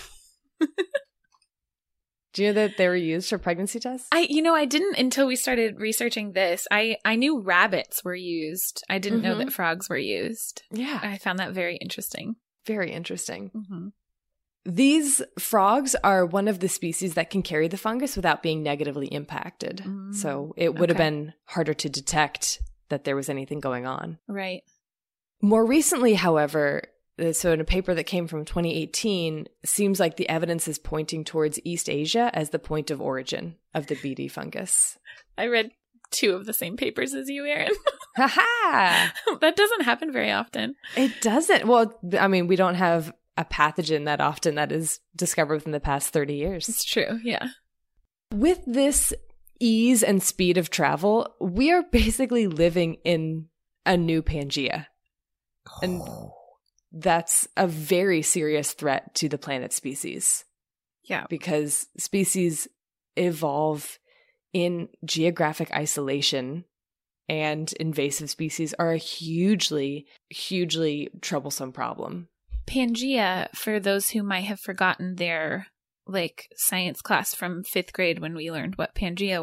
Do you know that they were used for pregnancy tests? I didn't until we started researching this. I knew rabbits were used. I didn't know that frogs were used. Yeah. I found that very interesting. Very interesting. Mm-hmm. These frogs are one of the species that can carry the fungus without being negatively impacted. So it would have been harder to detect that there was anything going on. Right. More recently, however, so in a paper that came from 2018, seems like the evidence is pointing towards East Asia as the point of origin of the BD fungus. I read 2 of the same papers as you, Erin. Ha-ha! That doesn't happen very often. It doesn't. Well, I mean, we don't have a pathogen that often that is discovered within the past 30 years. It's true, yeah. With this ease and speed of travel, we are basically living in a new Pangea. And that's a very serious threat to the planet's species. Yeah. Because species evolve in geographic isolation, and invasive species are a hugely, hugely troublesome problem. Pangea, for those who might have forgotten their science class from 5th grade when we learned what Pangea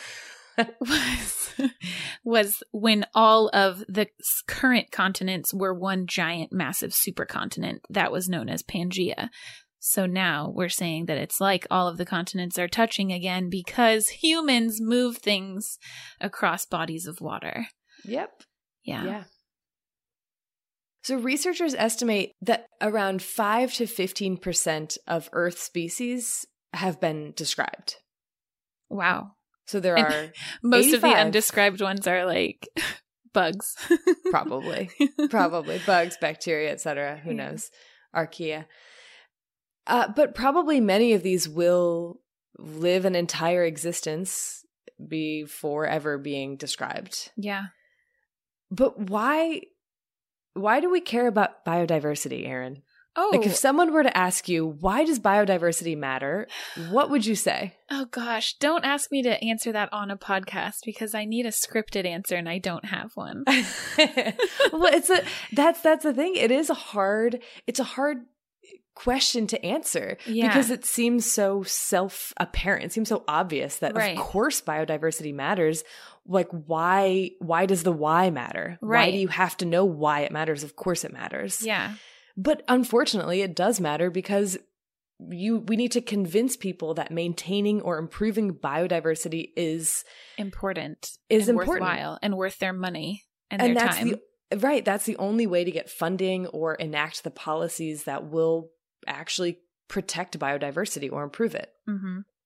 was when all of the current continents were one giant massive supercontinent that was known as Pangea. So now we're saying that it's like all of the continents are touching again because humans move things across bodies of water. Yep. Yeah. So researchers estimate that around 5 to 15% of Earth species have been described. Wow. So there are most 85. Of the undescribed ones are bugs. Probably bugs, bacteria, etc. Who knows? Archaea. But probably many of these will live an entire existence before ever being described. Yeah. But why do we care about biodiversity, Erin? Oh. If someone were to ask you, why does biodiversity matter? What would you say? Oh gosh, don't ask me to answer that on a podcast because I need a scripted answer and I don't have one. Well, that's the thing. It's a hard question to answer because it seems so self-apparent. It seems so obvious that of course biodiversity matters. Why does the why matter? Right. Why do you have to know why it matters? Of course it matters. Yeah. But unfortunately it does matter because we need to convince people that maintaining or improving biodiversity is important. Worthwhile and worth their money and their time. That's the only way to get funding or enact the policies that will actually protect biodiversity or improve it. Mm-hmm.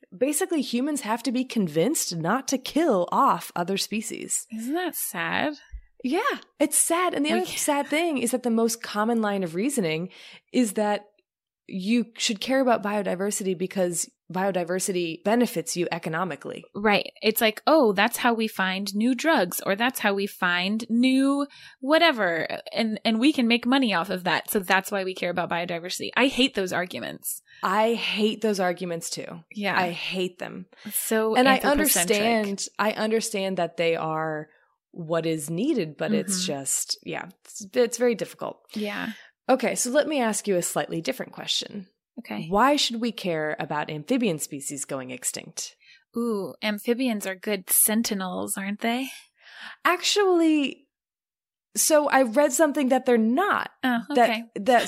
Basically, humans have to be convinced not to kill off other species. Isn't that sad? Yeah, it's sad. And the other sad thing is that the most common line of reasoning is that you should care about biodiversity because biodiversity benefits you economically. Right. It's like, oh, that's how we find new drugs, or that's how we find new whatever. And we can make money off of that. So that's why we care about biodiversity. I hate those arguments. I hate those arguments too. Yeah. I hate them. So and I anthropocentric. understand that they are what is needed, but it's just, it's very difficult. Yeah. Okay, so let me ask you a slightly different question. Okay. Why should we care about amphibian species going extinct? Ooh, amphibians are good sentinels, aren't they? Actually, so I read something that they're not. Oh, okay.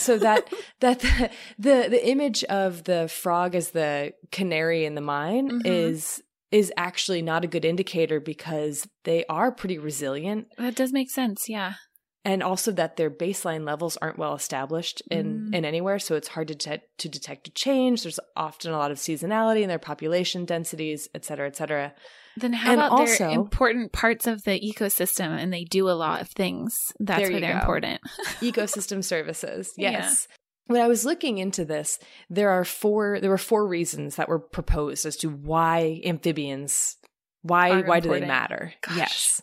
The image of the frog as the canary in the mine is actually not a good indicator because they are pretty resilient. That does make sense, yeah. And also that their baseline levels aren't well established in anywhere, so it's hard to detect a change. There's often a lot of seasonality in their population densities, et cetera, et cetera. Then how about they're important parts of the ecosystem and they do a lot of things? That's why they're important. Ecosystem services, yes. Yeah. When I was looking into this, there were four reasons that were proposed as to why amphibians, why do they matter? Gosh. Yes.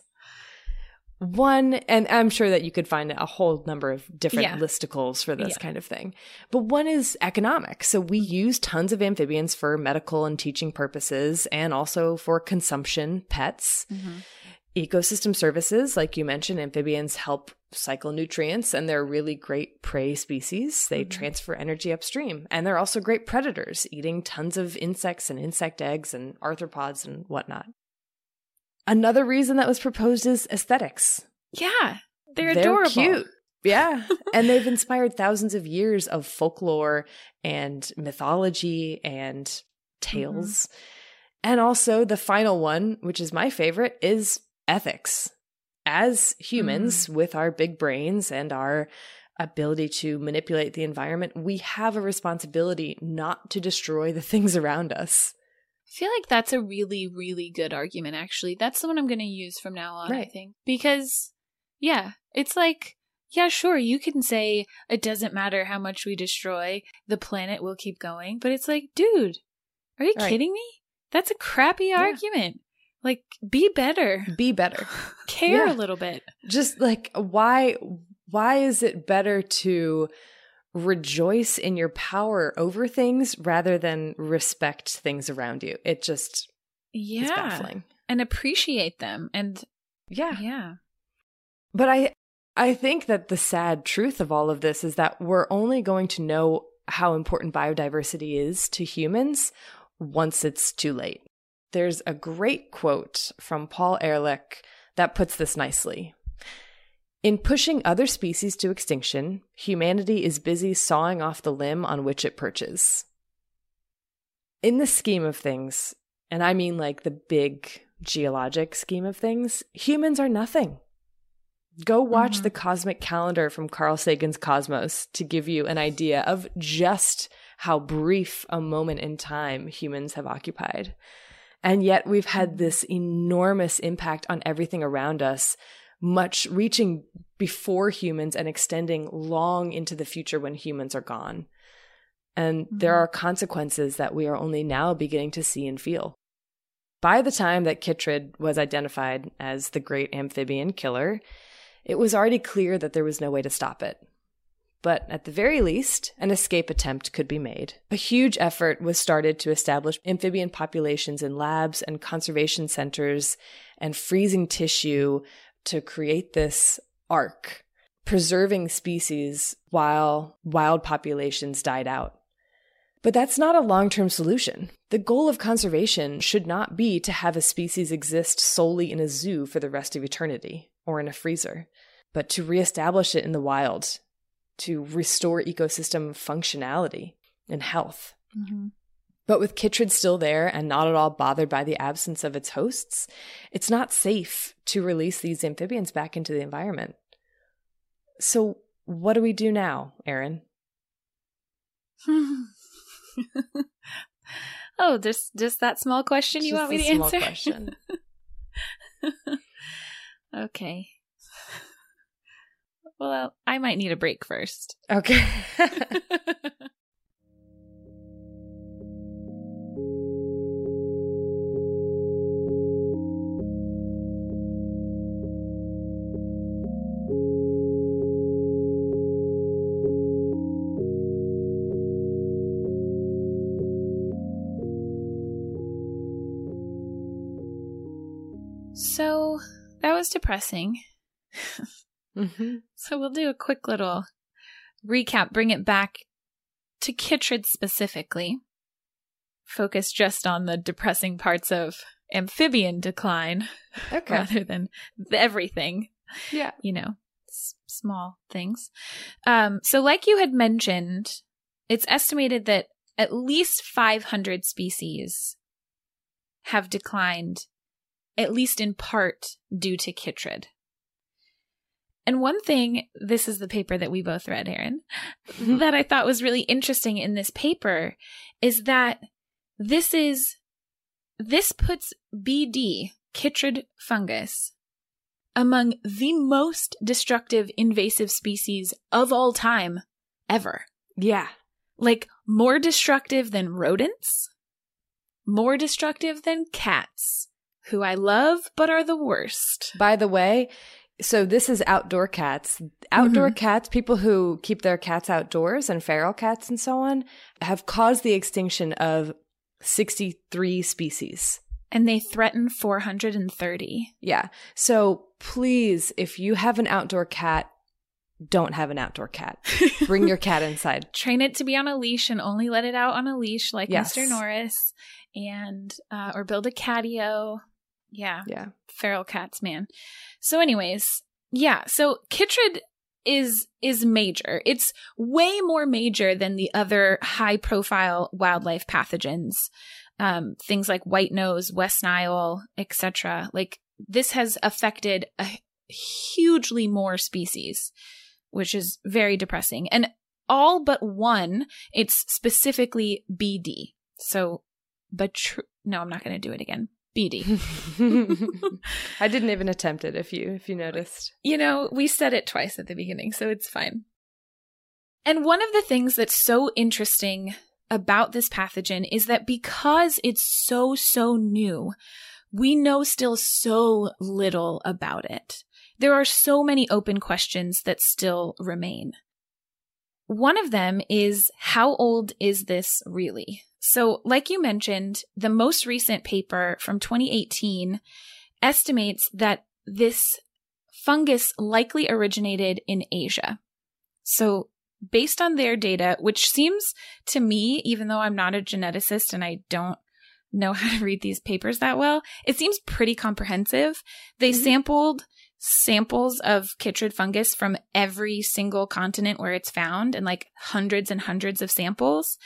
One, and I'm sure that you could find a whole number of different listicles for this kind of thing. But one is economic. So we use tons of amphibians for medical and teaching purposes and also for consumption, pets. Ecosystem services, like you mentioned, amphibians help cycle nutrients and they're really great prey species. They transfer energy upstream. And they're also great predators, eating tons of insects and insect eggs and arthropods and whatnot. Another reason that was proposed is aesthetics. Yeah, they're adorable. Cute. Yeah. And they've inspired thousands of years of folklore and mythology and tales. And also the final one, which is my favorite, is ethics. As humans with our big brains and our ability to manipulate the environment, we have a responsibility not to destroy the things around us. I feel like that's a really, really good argument, actually. That's the one I'm going to use from now on, right. I think. Because, yeah, it's like, yeah, sure, you can say it doesn't matter how much we destroy, the planet will keep going. But it's like, dude, are you kidding me? That's a crappy argument. Like, be better. Be better. Care a little bit. Just like, why is it better to rejoice in your power over things rather than respect things around you? It just is baffling. And appreciate them. And yeah. But I think that the sad truth of all of this is that we're only going to know how important biodiversity is to humans once it's too late. There's a great quote from Paul Ehrlich that puts this nicely. In pushing other species to extinction, humanity is busy sawing off the limb on which it perches. In the scheme of things, and I mean like the big geologic scheme of things, humans are nothing. Go watch the cosmic calendar from Carl Sagan's Cosmos to give you an idea of just how brief a moment in time humans have occupied. And yet we've had this enormous impact on everything around us, much reaching before humans and extending long into the future when humans are gone. And there are consequences that we are only now beginning to see and feel. By the time that chytrid was identified as the great amphibian killer, it was already clear that there was no way to stop it. But at the very least, an escape attempt could be made. A huge effort was started to establish amphibian populations in labs and conservation centers and freezing tissue to create this arc, preserving species while wild populations died out. But that's not a long-term solution. The goal of conservation should not be to have a species exist solely in a zoo for the rest of eternity or in a freezer, but to reestablish it in the wild, to restore ecosystem functionality and health. But with chytrid still there and not at all bothered by the absence of its hosts, it's not safe to release these amphibians back into the environment. So what do we do now, Erin? Oh, just that small question you want me to answer? Question. Okay. Well, I might need a break first. Okay. So that was depressing. Mm-hmm. So we'll do a quick little recap, bring it back to Chytrid specifically. Focus just on the depressing parts of amphibian decline rather than everything. Yeah. You know, small things. So like you had mentioned, it's estimated that at least 500 species have declined, at least in part due to Chytrid. And one thing, this is the paper that we both read, Erin, that I thought was really interesting in this paper is that this puts BD, Chytrid fungus, among the most destructive invasive species of all time ever. Yeah. Like more destructive than rodents, more destructive than cats, who I love but are the worst. By the way, so this is outdoor cats. Outdoor cats, people who keep their cats outdoors and feral cats and so on, have caused the extinction of 63 species. And they threaten 430. Yeah. So please, if you have an outdoor cat, don't have an outdoor cat. Bring your cat inside. Train it to be on a leash and only let it out on a leash like Yes. Mr. Norris, and or build a catio. Yeah. Feral cats, man. So anyways, yeah. So Chytrid is major. It's way more major than the other high profile wildlife pathogens. Things like white nose, West Nile, etc. Like this has affected a hugely more species, which is very depressing. And all but one, it's specifically BD. So, no, I'm not going to do it again. BD. I didn't even attempt it if you noticed. You know, we said it twice at the beginning, so it's fine. And one of the things that's so interesting about this pathogen is that because it's so new, we know still so little about it. There are so many open questions that still remain. One of them is, how old is this really? So, like you mentioned, the most recent paper from 2018 estimates that this fungus likely originated in Asia. So, based on their data, which seems to me, even though I'm not a geneticist and I don't know how to read these papers that well, it seems pretty comprehensive. They sampled samples of Chytrid fungus from every single continent where it's found, and like hundreds and hundreds of samples.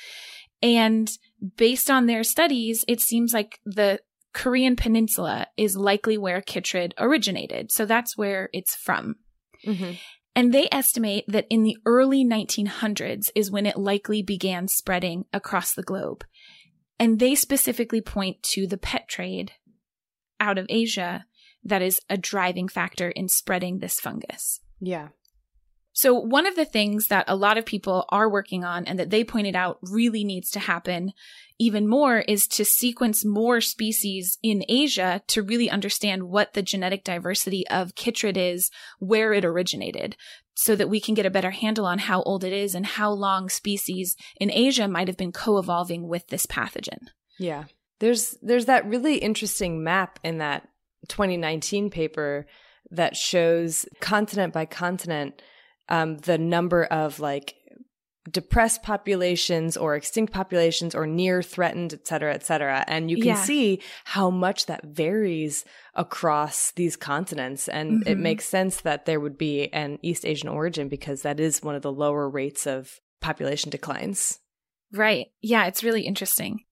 And based on their studies, it seems like the Korean peninsula is likely where Chytrid originated. So that's where it's from. Mm-hmm. And they estimate that in the early 1900s is when it likely began spreading across the globe. And they specifically point to the pet trade out of Asia that is a driving factor in spreading this fungus. Yeah. So one of the things that a lot of people are working on and that they pointed out really needs to happen even more is to sequence more species in Asia to really understand what the genetic diversity of Chytrid is, where it originated, so that we can get a better handle on how old it is and how long species in Asia might have been co-evolving with this pathogen. Yeah. There's that really interesting map in that 2019 paper that shows continent by continent the number of like depressed populations or extinct populations or near threatened, et cetera, et cetera. And you can see how much that varies across these continents. And it makes sense that there would be an East Asian origin because that is one of the lower rates of population declines. Right. Yeah, it's really interesting.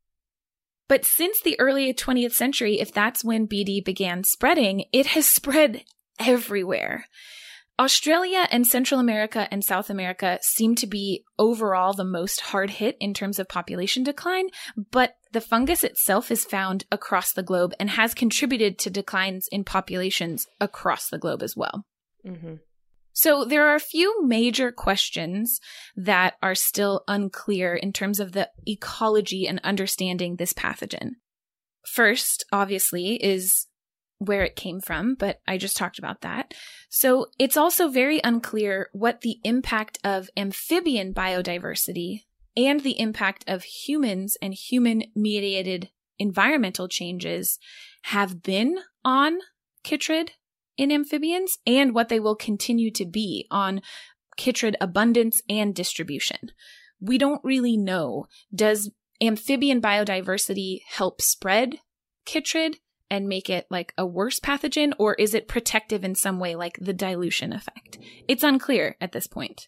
But since the early 20th century, if that's when BD began spreading, it has spread everywhere. Australia and Central America and South America seem to be overall the most hard hit in terms of population decline, but the fungus itself is found across the globe and has contributed to declines in populations across the globe as well. Mm-hmm. So there are a few major questions that are still unclear in terms of the ecology and understanding this pathogen. First, obviously, is where it came from, but I just talked about that. So it's also very unclear what the impact of amphibian biodiversity and the impact of humans and human-mediated environmental changes have been on chytrid in amphibians and what they will continue to be on chytrid abundance and distribution. We don't really know. Does amphibian biodiversity help spread chytrid and make it like a worse pathogen, or is it protective in some way, like the dilution effect? It's unclear at this point.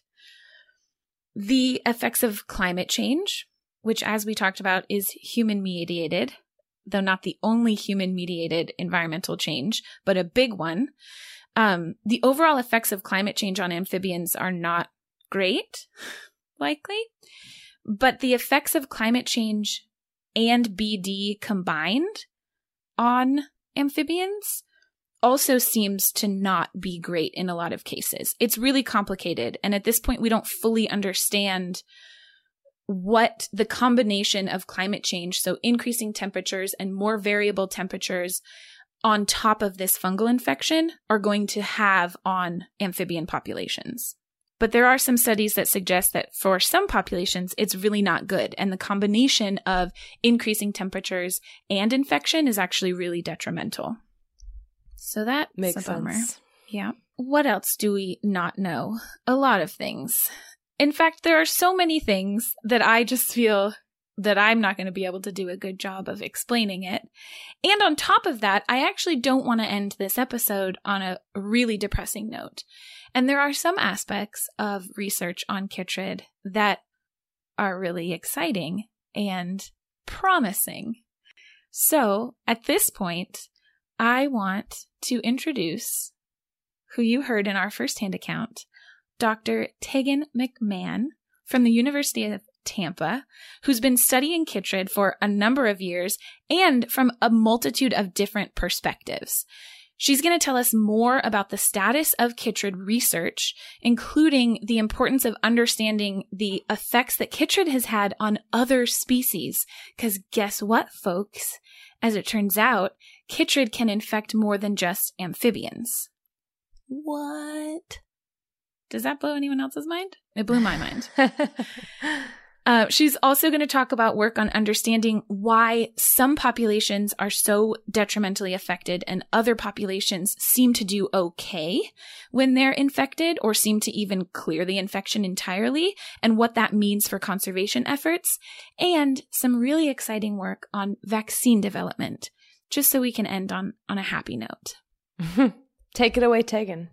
The effects of climate change, which, as we talked about, is human-mediated, though not the only human-mediated environmental change, but a big one. The overall effects of climate change on amphibians are not great, likely, but the effects of climate change and BD combined on amphibians also seems to not be great in a lot of cases. It's really complicated, and at this point we don't fully understand what the combination of climate change, so increasing temperatures and more variable temperatures on top of this fungal infection, are going to have on amphibian populations. But there are some studies that suggest that for some populations, it's really not good. And the combination of increasing temperatures and infection is actually really detrimental. So that makes a bummer. Sense. Yeah. What else do we not know? A lot of things. In fact, there are so many things that I just feel that I'm not going to be able to do a good job of explaining it. And on top of that, I actually don't want to end this episode on a really depressing note. And there are some aspects of research on chytrid that are really exciting and promising. So at this point, I want to introduce who you heard in our firsthand account, Dr. Tegan McMahon from the University of Tampa, who's been studying chytrid for a number of years and from a multitude of different perspectives. She's going to tell us more about the status of chytrid research, including the importance of understanding the effects that chytrid has had on other species. Because guess what, folks? As it turns out, chytrid can infect more than just amphibians. What? Does that blow anyone else's mind? It blew my mind. She's also going to talk about work on understanding why some populations are so detrimentally affected and other populations seem to do okay when they're infected or seem to even clear the infection entirely, and what that means for conservation efforts, and some really exciting work on vaccine development, just so we can end on a happy note. Take it away, Tegan.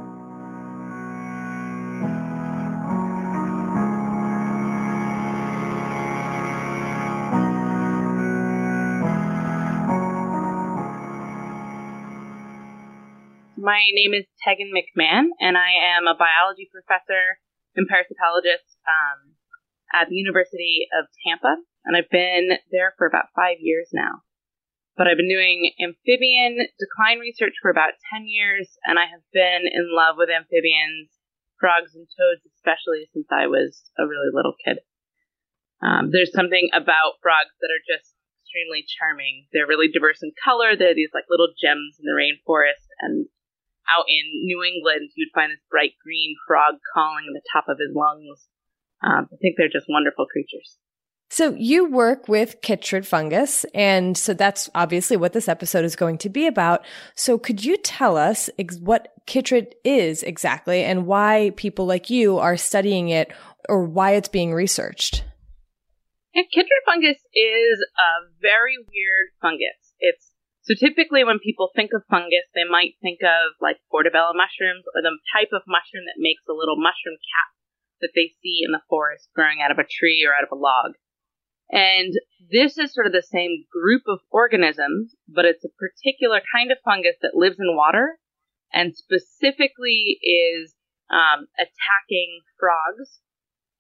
My name is Tegan McMahon, and I am a biology professor and parasitologist at the University of Tampa, and I've been there for about 5 years now. But I've been doing amphibian decline research for about 10 years, and I have been in love with amphibians, frogs and toads especially, since I was a really little kid. There's something about frogs that are just extremely charming. They're really diverse in color. They're these like little gems in the rainforest, and out in New England, you'd find this bright green frog calling at the top of his lungs. I think they're just wonderful creatures. So you work with chytrid fungus, and so that's obviously what this episode is going to be about. So could you tell us what chytrid is exactly and why people like you are studying it, or why it's being researched? Yeah, chytrid fungus is a very weird fungus. So typically when people think of fungus, they might think of like portobello mushrooms, or the type of mushroom that makes a little mushroom cap that they see in the forest growing out of a tree or out of a log. And this is sort of the same group of organisms, but it's a particular kind of fungus that lives in water and specifically is attacking frogs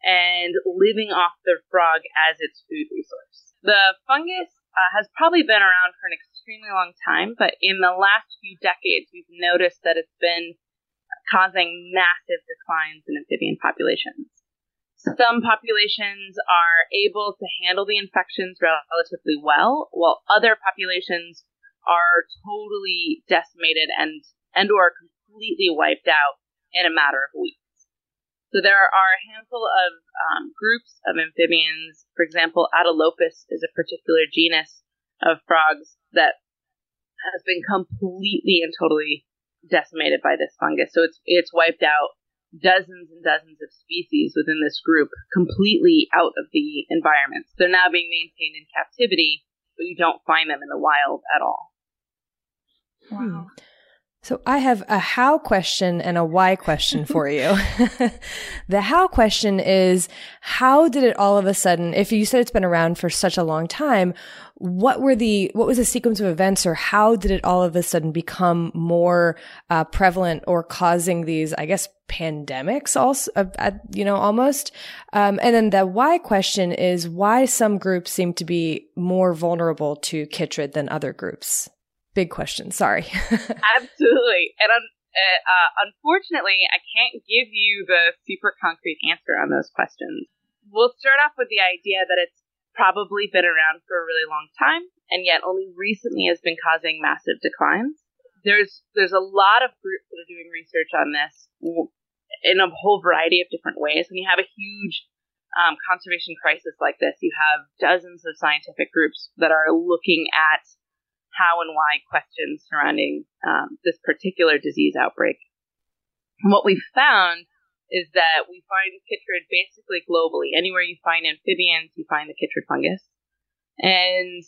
and living off the frog as its food resource. The fungus has probably been around for an extremely long time, but in the last few decades, we've noticed that it's been causing massive declines in amphibian populations. Some populations are able to handle the infections relatively well, while other populations are totally decimated and or completely wiped out in a matter of weeks. So there are a handful of groups of amphibians. For example, Atelopus is a particular genus of frogs that has been completely and totally decimated by this fungus. So it's wiped out dozens and dozens of species within this group completely out of the environment. They're now being maintained in captivity, but you don't find them in the wild at all. Wow. So I have a how question and a why question for you. The how question is, how did it all of a sudden, if you said it's been around for such a long time, what was the sequence of events, or how did it all of a sudden become more prevalent or causing these, I guess, pandemics also, almost? And then the why question is why some groups seem to be more vulnerable to chytrid than other groups. Big question. Sorry. Absolutely. And unfortunately, I can't give you the super concrete answer on those questions. We'll start off with the idea that it's probably been around for a really long time, and yet only recently has been causing massive declines. There's a lot of groups that are doing research on this in a whole variety of different ways. When you have a huge conservation crisis like this, you have dozens of scientific groups that are looking at how and why questions surrounding this particular disease outbreak. And what we've found is that we find chytrid basically globally. Anywhere you find amphibians, you find the chytrid fungus. And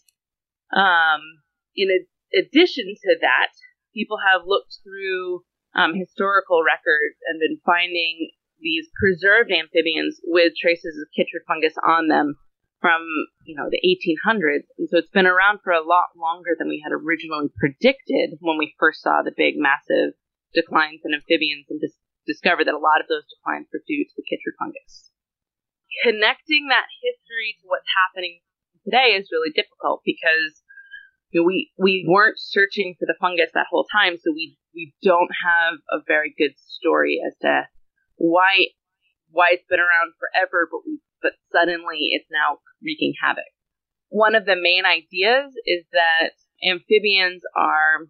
in addition to that, people have looked through historical records and been finding these preserved amphibians with traces of chytrid fungus on them from, the 1800s. And so it's been around for a lot longer than we had originally predicted when we first saw the big, massive declines in amphibians and discovered that a lot of those declines were due to the chytrid fungus. Connecting that history to what's happening today is really difficult because we weren't searching for the fungus that whole time, so we don't have a very good story as to why it's been around forever, but suddenly it's now wreaking havoc. One of the main ideas is that amphibians are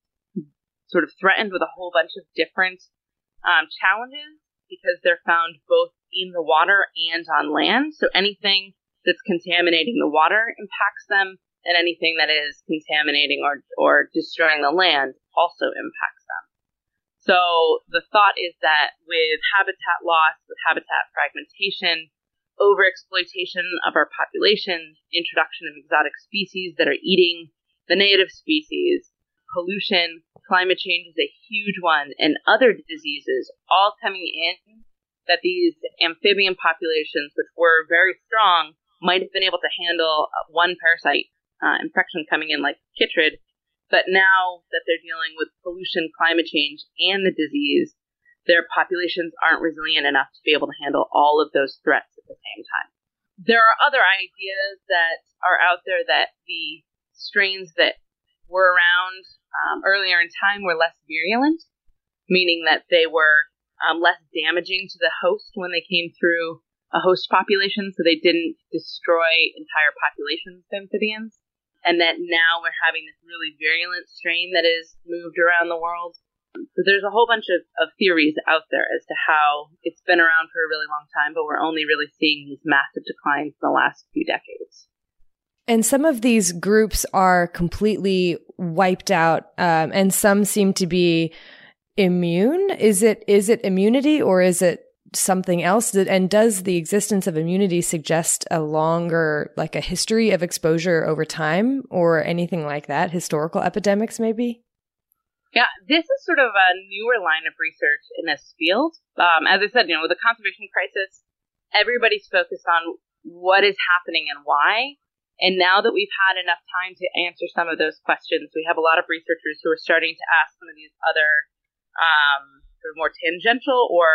sort of threatened with a whole bunch of different challenges because they're found both in the water and on land. So anything that's contaminating the water impacts them, and anything that is contaminating or destroying the land also impacts them. So the thought is that with habitat loss, with habitat fragmentation, overexploitation of our population, introduction of exotic species that are eating the native species, pollution, climate change is a huge one, and other diseases all coming in, that these amphibian populations, which were very strong, might have been able to handle one parasite infection coming in like chytrid, but now that they're dealing with pollution, climate change, and the disease, their populations aren't resilient enough to be able to handle all of those threats at the same time. There are other ideas that are out there that the strains that were around earlier in time were less virulent, meaning that they were less damaging to the host when they came through a host population, so they didn't destroy entire populations of amphibians. And that now we're having this really virulent strain that is moved around the world. So there's a whole bunch of theories out there as to how it's been around for a really long time, but we're only really seeing these massive declines in the last few decades. And some of these groups are completely wiped out, and some seem to be immune. Is it immunity, or is it something else? And does the existence of immunity suggest a longer, like a history of exposure over time, or anything like that? Historical epidemics, maybe? Yeah, this is sort of a newer line of research in this field. As I said, with the conservation crisis, everybody's focused on what is happening and why. And now that we've had enough time to answer some of those questions, we have a lot of researchers who are starting to ask some of these other sort of more tangential or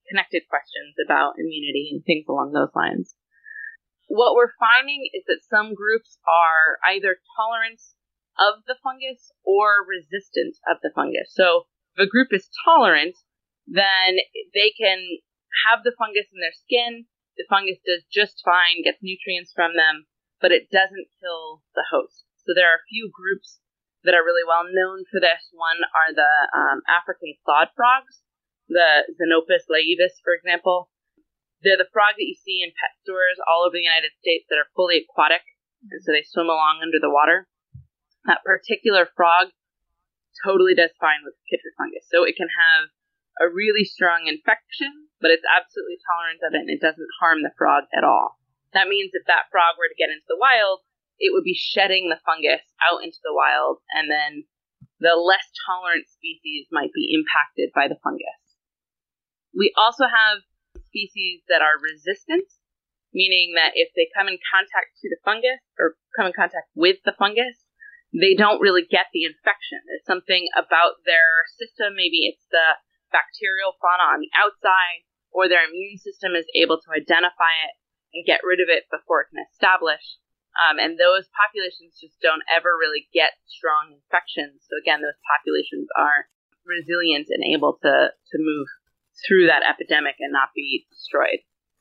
connected questions about immunity and things along those lines. What we're finding is that some groups are either tolerant of the fungus or resistant of the fungus. So if a group is tolerant, then they can have the fungus in their skin. The fungus does just fine, gets nutrients from them, but it doesn't kill the host. So there are a few groups that are really well known for this. One are the African clawed frogs, the Xenopus laevis, for example. They're the frog that you see in pet stores all over the United States that are fully aquatic, and so they swim along under the water. That particular frog totally does fine with chytrid fungus. So it can have a really strong infection, but it's absolutely tolerant of it, and it doesn't harm the frog at all. That means if that frog were to get into the wild, it would be shedding the fungus out into the wild, and then the less tolerant species might be impacted by the fungus. We also have species that are resistant, meaning that if they come in contact to the fungus or come in contact with the fungus, they don't really get the infection. There's something about their system, maybe it's the bacterial fauna on the outside, or their immune system is able to identify it and get rid of it before it can establish. And those populations just don't ever really get strong infections. So again, those populations are resilient and able to move through that epidemic and not be destroyed.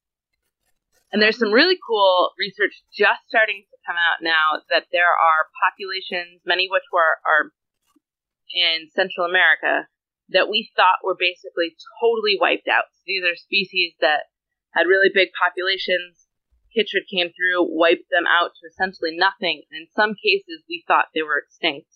And there's some really cool research just starting to come out now that there are populations, many of which are in Central America, that we thought were basically totally wiped out. So these are species that had really big populations. Chytrid came through, wiped them out to essentially nothing. And in some cases, we thought they were extinct.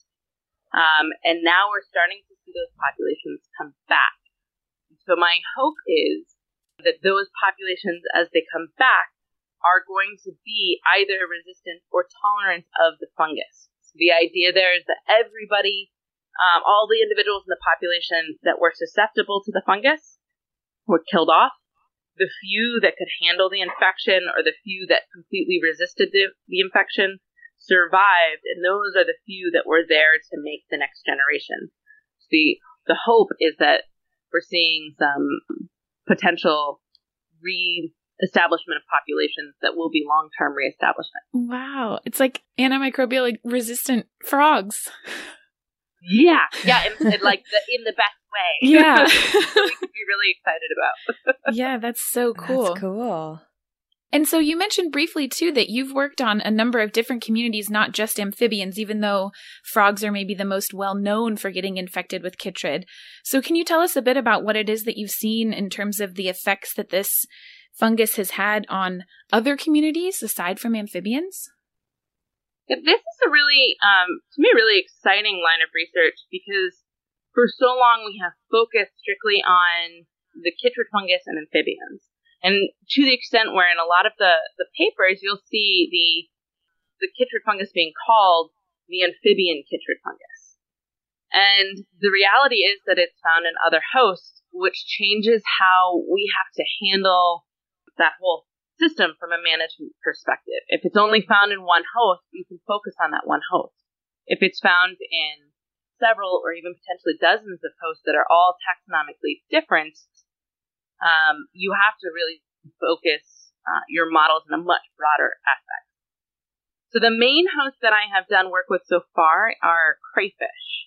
And now we're starting to see those populations come back. So my hope is that those populations, as they come back, are going to be either resistant or tolerant of the fungus. So the idea there is that everybody, all the individuals in the population that were susceptible to the fungus were killed off. The few that could handle the infection or the few that completely resisted the infection survived, and those are the few that were there to make the next generation. So the hope is that we're seeing some potential re-establishment of populations that will be long-term re-establishment. Wow. It's like antimicrobial resistant frogs. Yeah, and like in the best way. Yeah. So we could be really excited about. Yeah, that's so cool. That's cool. And so you mentioned briefly, too, that you've worked on a number of different communities, not just amphibians, even though frogs are maybe the most well-known for getting infected with chytrid. So can you tell us a bit about what it is that you've seen in terms of the effects that this fungus has had on other communities aside from amphibians? This is a really, to me, really exciting line of research because for so long we have focused strictly on the chytrid fungus and amphibians. And to the extent where in a lot of the papers, you'll see the chytrid fungus being called the amphibian chytrid fungus. And the reality is that it's found in other hosts, which changes how we have to handle that whole system from a management perspective. If it's only found in one host, you can focus on that one host. If it's found in several or even potentially dozens of hosts that are all taxonomically different, you have to really focus your models in a much broader aspect. So the main hosts that I have done work with so far are crayfish,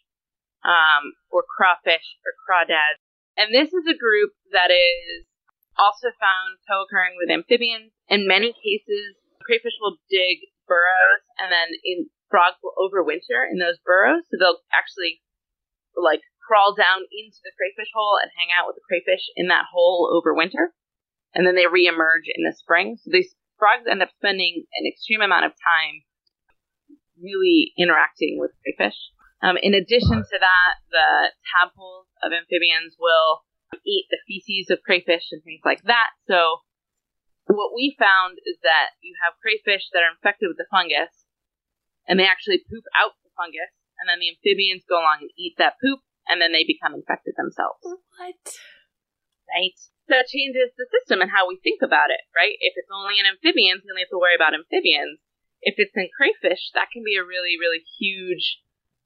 or crawfish, or crawdads. And this is a group that is also found co-occurring with amphibians. In many cases, crayfish will dig burrows, and then frogs will overwinter in those burrows. So they'll actually crawl down into the crayfish hole and hang out with the crayfish in that hole over winter. And then they reemerge in the spring. So these frogs end up spending an extreme amount of time really interacting with crayfish. In addition to that, the tadpoles of amphibians will eat the feces of crayfish and things like that. So what we found is that you have crayfish that are infected with the fungus, and they actually poop out the fungus, and then the amphibians go along and eat that poop, and then they become infected themselves. What? Right? That changes the system and how we think about it, right? If it's only in amphibians, we only have to worry about amphibians. If it's in crayfish, that can be a really, really huge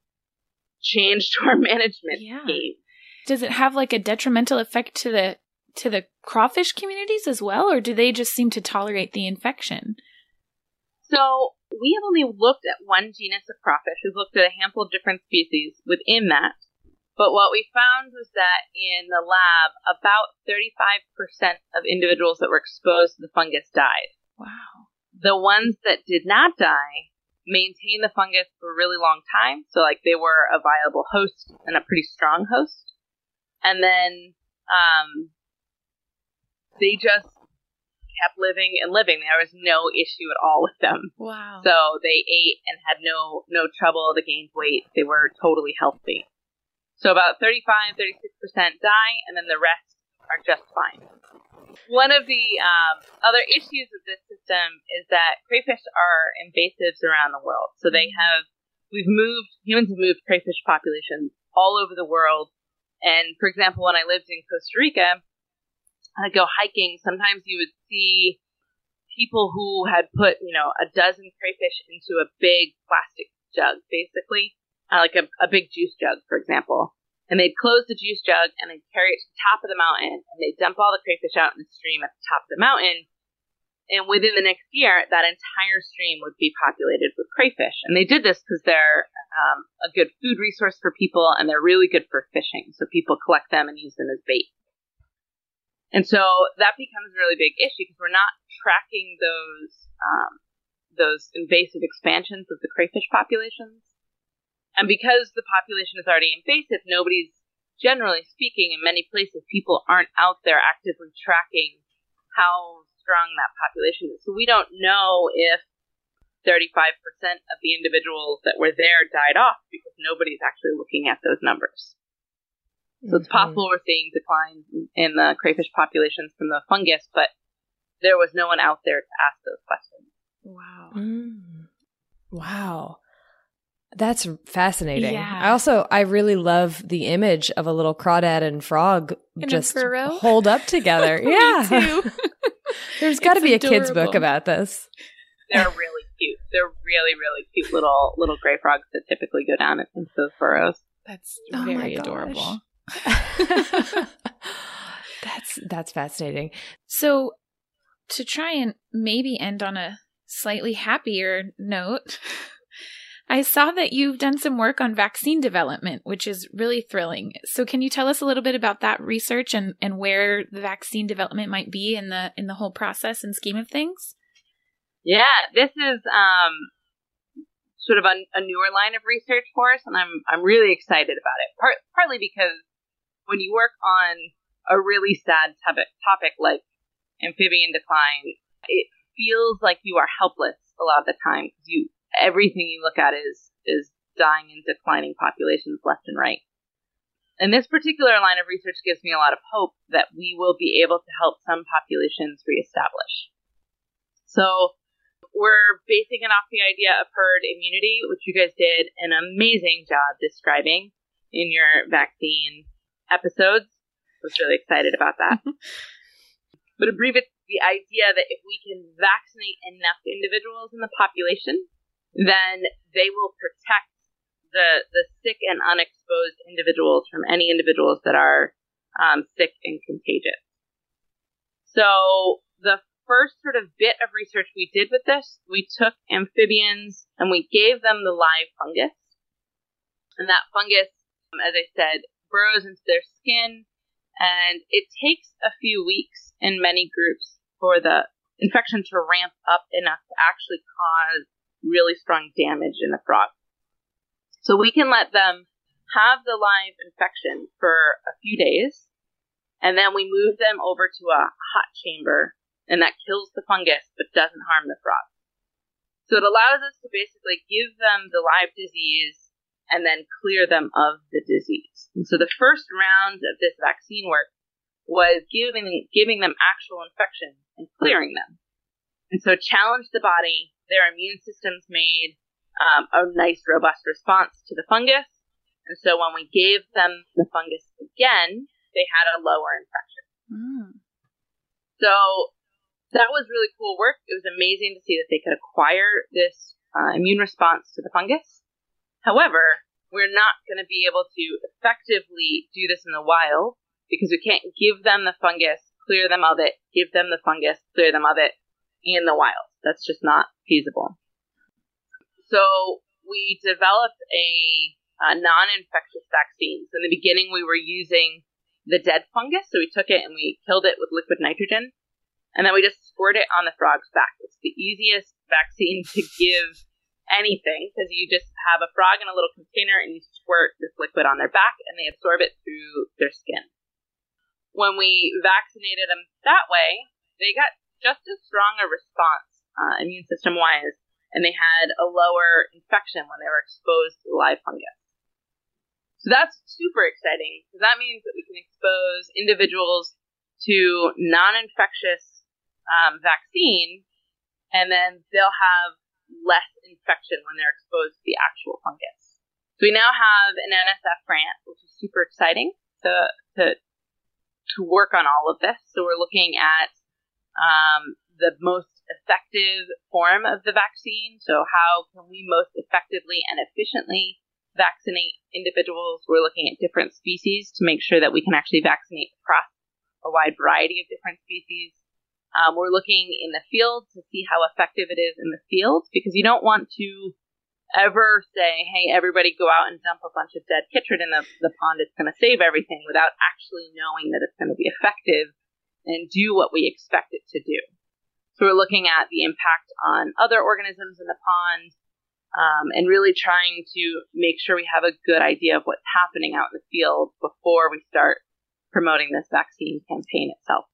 change to our management game. Does it have a detrimental effect to to the crawfish communities as well, or do they just seem to tolerate the infection? So we have only looked at one genus of crawfish. We've looked at a handful of different species within that. But what we found was that in the lab, about 35% of individuals that were exposed to the fungus died. Wow. The ones that did not die maintained the fungus for a really long time. So, like, they were a viable host and a pretty strong host. And then they just kept living and living. There was no issue at all with them. Wow. So they ate and had no trouble. They gained weight. They were totally healthy. So about 35, 36% die, and then the rest are just fine. One of the other issues with this system is that crayfish are invasives around the world. So humans have moved crayfish populations all over the world. And for example, when I lived in Costa Rica, I'd go hiking. Sometimes you would see people who had put, a dozen crayfish into a big plastic jug, basically. Like a big juice jug, for example. And they'd close the juice jug and they'd carry it to the top of the mountain and they'd dump all the crayfish out in the stream at the top of the mountain. And within the next year, that entire stream would be populated with crayfish. And they did this because they're a good food resource for people and they're really good for fishing. So people collect them and use them as bait. And so that becomes a really big issue because we're not tracking those invasive expansions of the crayfish populations. And because the population is already invasive, nobody's, generally speaking, in many places, people aren't out there actively tracking how strong that population is. So we don't know if 35% of the individuals that were there died off because nobody's actually looking at those numbers. So it's possible we're seeing declines in the crayfish populations from the fungus, but there was no one out there to ask those questions. Wow. Wow. That's fascinating. Yeah. I really love the image of a little crawdad and frog in just a furrow? hold up together. Yeah. Me too. There's got to be adorable. a kid's book about this. They're really cute. They're really, really cute little gray frogs that typically go down into those furrows. That's Oh my very gosh. adorable. That's fascinating. So to try and maybe end on a slightly happier note, I saw that you've done some work on vaccine development, which is really thrilling. So can you tell us a little bit about that research and where the vaccine development might be in the whole process and scheme of things? Yeah, this is sort of a newer line of research for us, and I'm really excited about it. Partly because when you work on a really sad topic like amphibian decline, it feels like you are helpless a lot of the time because everything you look at is dying and declining populations left and right. And this particular line of research gives me a lot of hope that we will be able to help some populations reestablish. So we're basing it off the idea of herd immunity, which you guys did an amazing job describing in your vaccine episodes. I was really excited about that. But in brief, it's the idea that if we can vaccinate enough individuals in the population, then they will protect the sick and unexposed individuals from any individuals that are sick and contagious. So the first sort of bit of research we did with this, we took amphibians and we gave them the live fungus. And that fungus, as I said, burrows into their skin. And it takes a few weeks in many groups for the infection to ramp up enough to actually cause really strong damage in the frog. So we can let them have the live infection for a few days, and then we move them over to a hot chamber, and that kills the fungus but doesn't harm the frog. So it allows us to basically give them the live disease and then clear them of the disease. And so the first round of this vaccine work was giving them actual infection and clearing them. And so challenged the body. Their immune systems made a nice, robust response to the fungus. And so when we gave them the fungus again, they had a lower infection. So that was really cool work. It was amazing to see that they could acquire this immune response to the fungus. However, we're not going to be able to effectively do this in the wild because we can't give them the fungus, clear them of it, give them the fungus, clear them of it in the wild. That's just not feasible. So we developed a non-infectious vaccine. So in the beginning, we were using the dead fungus. So we took it and we killed it with liquid nitrogen. And then we just squirt it on the frog's back. It's the easiest vaccine to give anything, because you just have a frog in a little container and you squirt this liquid on their back and they absorb it through their skin. When we vaccinated them that way, they got just as strong a response immune system-wise, and they had a lower infection when they were exposed to the live fungus. So that's super exciting, because that means that we can expose individuals to non-infectious vaccine, and then they'll have less infection when they're exposed to the actual fungus. So we now have an NSF grant, which is super exciting to work on all of this. So we're looking at the most effective form of the vaccine. So how can we most effectively and efficiently vaccinate individuals? We're looking at different species to make sure that we can actually vaccinate across a wide variety of different species. We're looking in the field to see how effective it is in the field, because you don't want to ever say, hey, everybody go out and dump a bunch of dead chytrid in the pond. It's going to save everything, without actually knowing that it's going to be effective and do what we expect it to do. So we're looking at the impact on other organisms in the pond, and really trying to make sure we have a good idea of what's happening out in the field before we start promoting this vaccine campaign itself.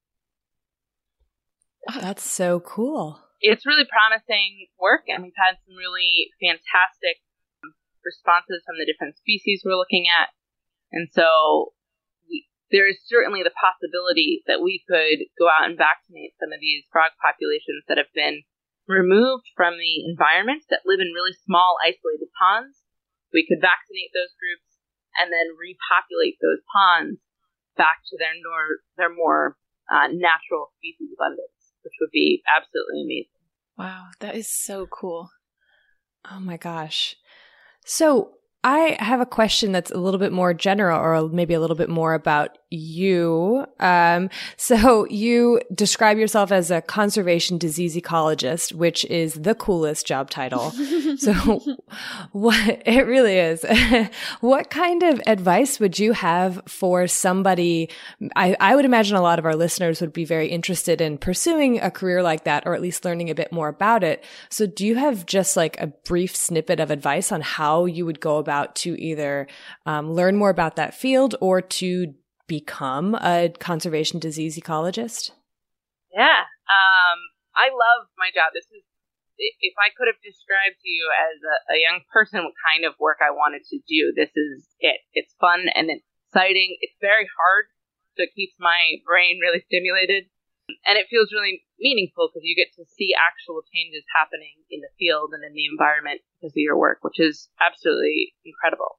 Oh, that's so cool. It's really promising work, and we've had some really fantastic responses from the different species we're looking at. And so there is certainly the possibility that we could go out and vaccinate some of these frog populations that have been removed from the environment, that live in really small, isolated ponds. We could vaccinate those groups and then repopulate those ponds back to their more natural species abundance, which would be absolutely amazing. Wow, that is so cool. Oh my gosh. So I have a question that's a little bit more general, or maybe a little bit more about you. So you describe yourself as a conservation disease ecologist, which is the coolest job title. So what it really is. What kind of advice would you have for somebody? I would imagine a lot of our listeners would be very interested in pursuing a career like that, or at least learning a bit more about it. So do you have just like a brief snippet of advice on how you would go about to either learn more about that field or to become a conservation disease ecologist? Yeah. I love my job. This is, if I could have described to you as a young person what kind of work I wanted to do, this is it. It's fun and it's exciting. It's very hard, so it keeps my brain really stimulated. And it feels really meaningful because you get to see actual changes happening in the field and in the environment because of your work, which is absolutely incredible.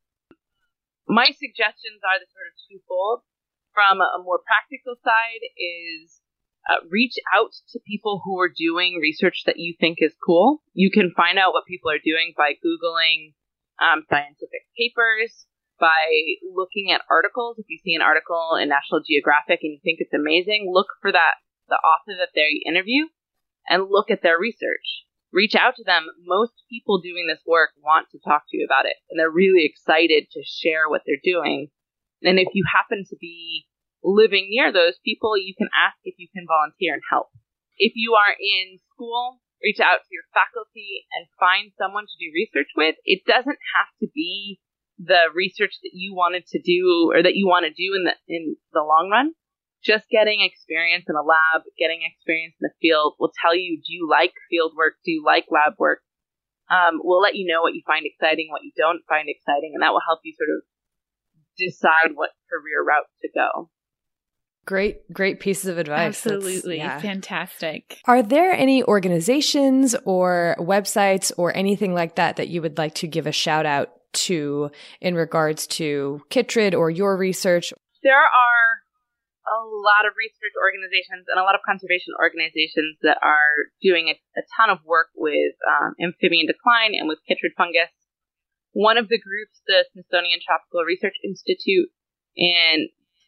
My suggestions are the sort of twofold. From a more practical side is reach out to people who are doing research that you think is cool. You can find out what people are doing by Googling scientific papers, by looking at articles. If you see an article in National Geographic and you think it's amazing, look for the author that they interview and look at their research. Reach out to them. Most people doing this work want to talk to you about it, and they're really excited to share what they're doing. And if you happen to be living near those people, you can ask if you can volunteer and help. If you are in school, reach out to your faculty and find someone to do research with. It doesn't have to be the research that you wanted to do or that you want to do in the long run. Just getting experience in a lab, getting experience in the field will tell you, do you like field work? Do you like lab work? We'll let you know what you find exciting, what you don't find exciting, and that will help you sort of decide what career route to go. Great pieces of advice. Absolutely. Fantastic. Are there any organizations or websites or anything like that that you would like to give a shout out to in regards to Chytrid or your research? There are a lot of research organizations and a lot of conservation organizations that are doing a ton of work with amphibian decline and with chytrid fungus. One of the groups, the Smithsonian Tropical Research Institute, and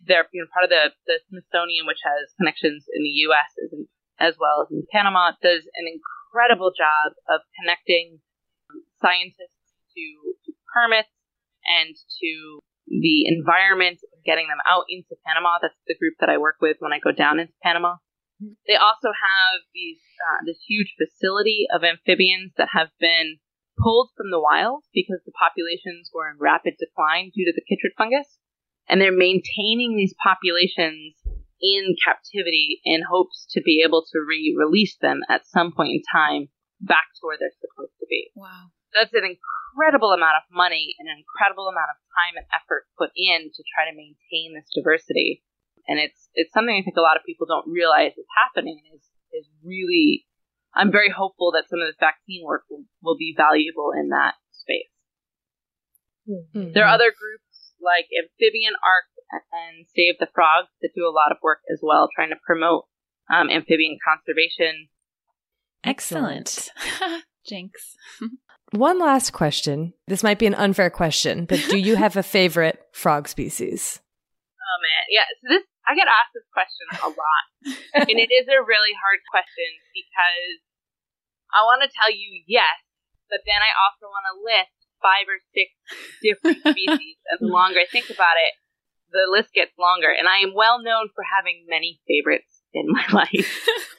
they're part of the Smithsonian, which has connections in the U.S. as well as in Panama, does an incredible job of connecting scientists to permits and to the environment, getting them out into Panama. That's the group that I work with when I go down into Panama. They also have this huge facility of amphibians that have been pulled from the wild because the populations were in rapid decline due to the chytrid fungus. And they're maintaining these populations in captivity in hopes to be able to release them at some point in time back to where they're supposed to be. Wow. That's an incredible amount of money and an incredible amount of time and effort put in to try to maintain this diversity. And it's something I think a lot of people don't realize is happening. Is really, I'm very hopeful that some of this vaccine work will be valuable in that space. Mm-hmm. There are other groups like Amphibian Arc and Save the Frogs that do a lot of work as well, trying to promote amphibian conservation. Excellent. Jinx. One last question. This might be an unfair question, but do you have a favorite frog species? Oh, man. Yeah, so I get asked this question a lot. And it is a really hard question because I want to tell you yes, but then I also want to list 5 or 6 different species. And the longer I think about it, the list gets longer. And I am well known for having many favorites in my life.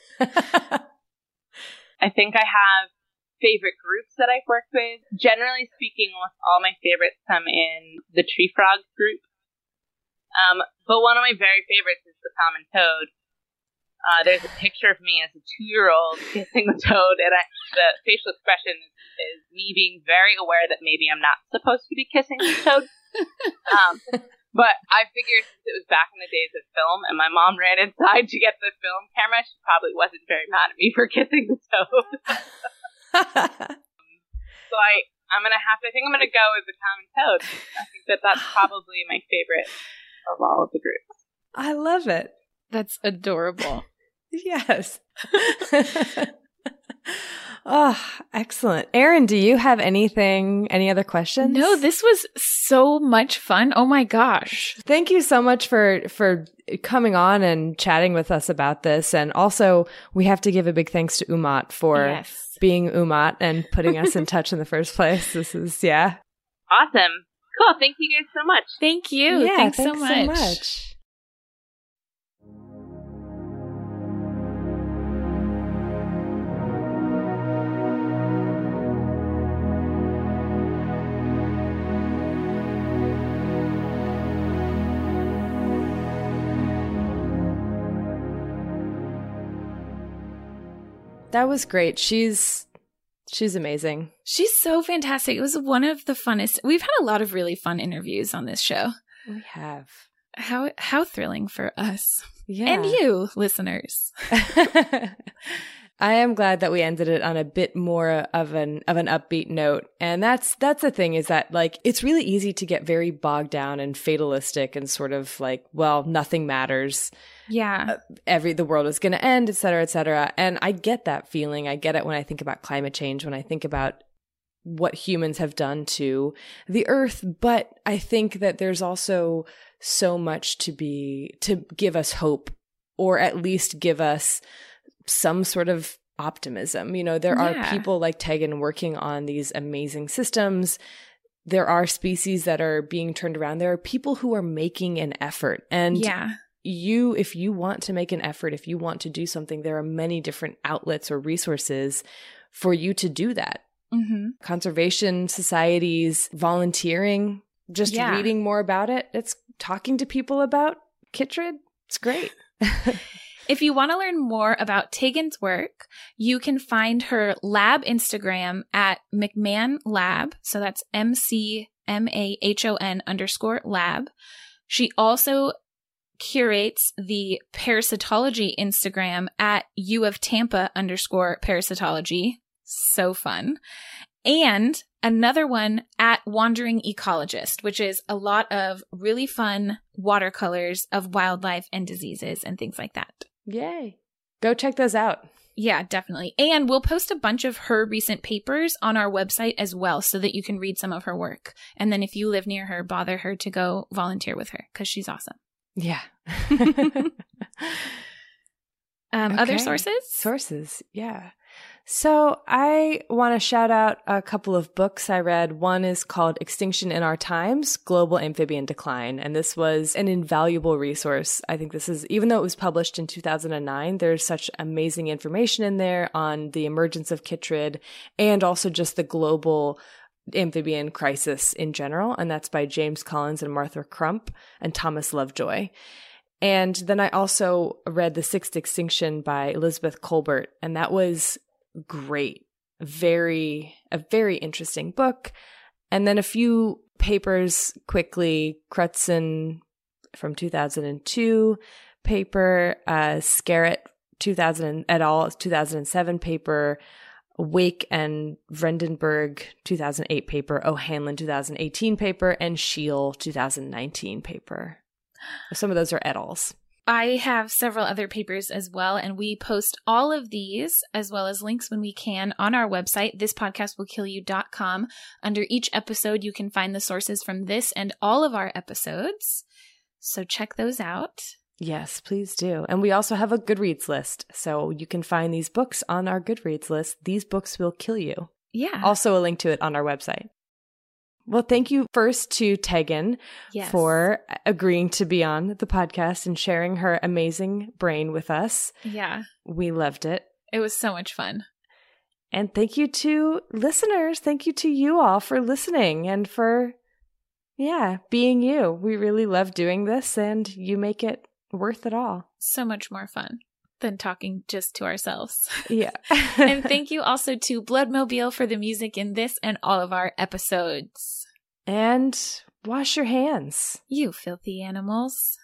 I think I have favorite groups that I've worked with. Generally speaking, almost all my favorites come in the tree frog group. But one of my very favorites is the common toad. There's a picture of me as a 2-year-old kissing the toad, and the facial expression is me being very aware that maybe I'm not supposed to be kissing the toad. But I figured since it was back in the days of film, and my mom ran inside to get the film camera, she probably wasn't very mad at me for kissing the toad. So I'm gonna I think I'm gonna go with the common toad. I think that's probably my favorite of all of the groups. I love it. That's adorable. Yes. Oh, excellent. Erin, do you have any other questions? No, this was so much fun. Oh my gosh. Thank you so much for coming on and chatting with us about this. And also, we have to give a big thanks to Umat for being Umat and putting us in touch in the first place. This is, Awesome. Cool. Thank you guys so much. Thank you. Yeah, thanks so much. That was great. She's amazing. She's so fantastic. It was one of the funnest. We've had a lot of really fun interviews on this show. We have. How thrilling for us. Yeah. And you, listeners. I am glad that we ended it on a bit more of an upbeat note. And that's the thing, is that like it's really easy to get very bogged down and fatalistic and sort of like, well, nothing matters. Yeah. The world is going to end, et cetera, et cetera. And I get that feeling. I get it when I think about climate change, when I think about what humans have done to the earth. But I think that there's also so much to give us hope, or at least give us some sort of optimism. You know, there are people like Tegan working on these amazing systems. There are species that are being turned around. There are people who are making an effort. And if you want to make an effort, if you want to do something, there are many different outlets or resources for you to do that. Mm-hmm. Conservation societies, volunteering, just reading more about it. It's talking to people about chytrid. It's great. If you want to learn more about Tegan's work, you can find her lab Instagram at McMahon Lab. So that's MCMAHON_lab. She also curates the parasitology Instagram at U of Tampa _parasitology. So fun. And another one at Wandering Ecologist, which is a lot of really fun watercolors of wildlife and diseases and things like that. Yay. Go check those out. Yeah, definitely. And we'll post a bunch of her recent papers on our website as well, so that you can read some of her work. And then if you live near her, bother her to go volunteer with her, because she's awesome. Yeah. Other sources? Sources, yeah. So I want to shout out a couple of books I read. One is called Extinction in Our Times, Global Amphibian Decline. And this was an invaluable resource. I think this is, even though it was published in 2009, there's such amazing information in there on the emergence of chytrid and also just the global amphibian crisis in general. And that's by James Collins and Martha Crump and Thomas Lovejoy. And then I also read The Sixth Extinction by Elizabeth Colbert, and that was great. A very interesting book. And then a few papers quickly. Crutzen from 2002 paper, Scarrett 2000 et al. 2007 paper, Wake and Vredenburg 2008 paper, O'Hanlon 2018 paper, and Scheel 2019 paper. Some of those are et als. I have several other papers as well, and we post all of these as well as links when we can on our website, thispodcastwillkillyou.com. Under each episode, you can find the sources from this and all of our episodes. So check those out. Yes, please do. And we also have a Goodreads list, so you can find these books on our Goodreads list. These books will kill you. Yeah. Also a link to it on our website. Well, thank you first to Tegan for agreeing to be on the podcast and sharing her amazing brain with us. Yeah. We loved it. It was so much fun. And thank you to listeners. Thank you to you all for listening and for, being you. We really love doing this, and you make it worth it all. So much more fun than talking just to ourselves. Yeah. And thank you also to Bloodmobile for the music in this and all of our episodes. And wash your hands. You filthy animals.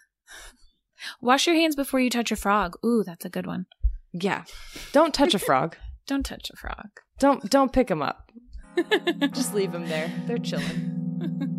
Wash your hands before you touch a frog. Ooh, that's a good one. Yeah. Don't touch a frog. Don't touch a frog. Don't pick them up. Just leave them there. They're chilling.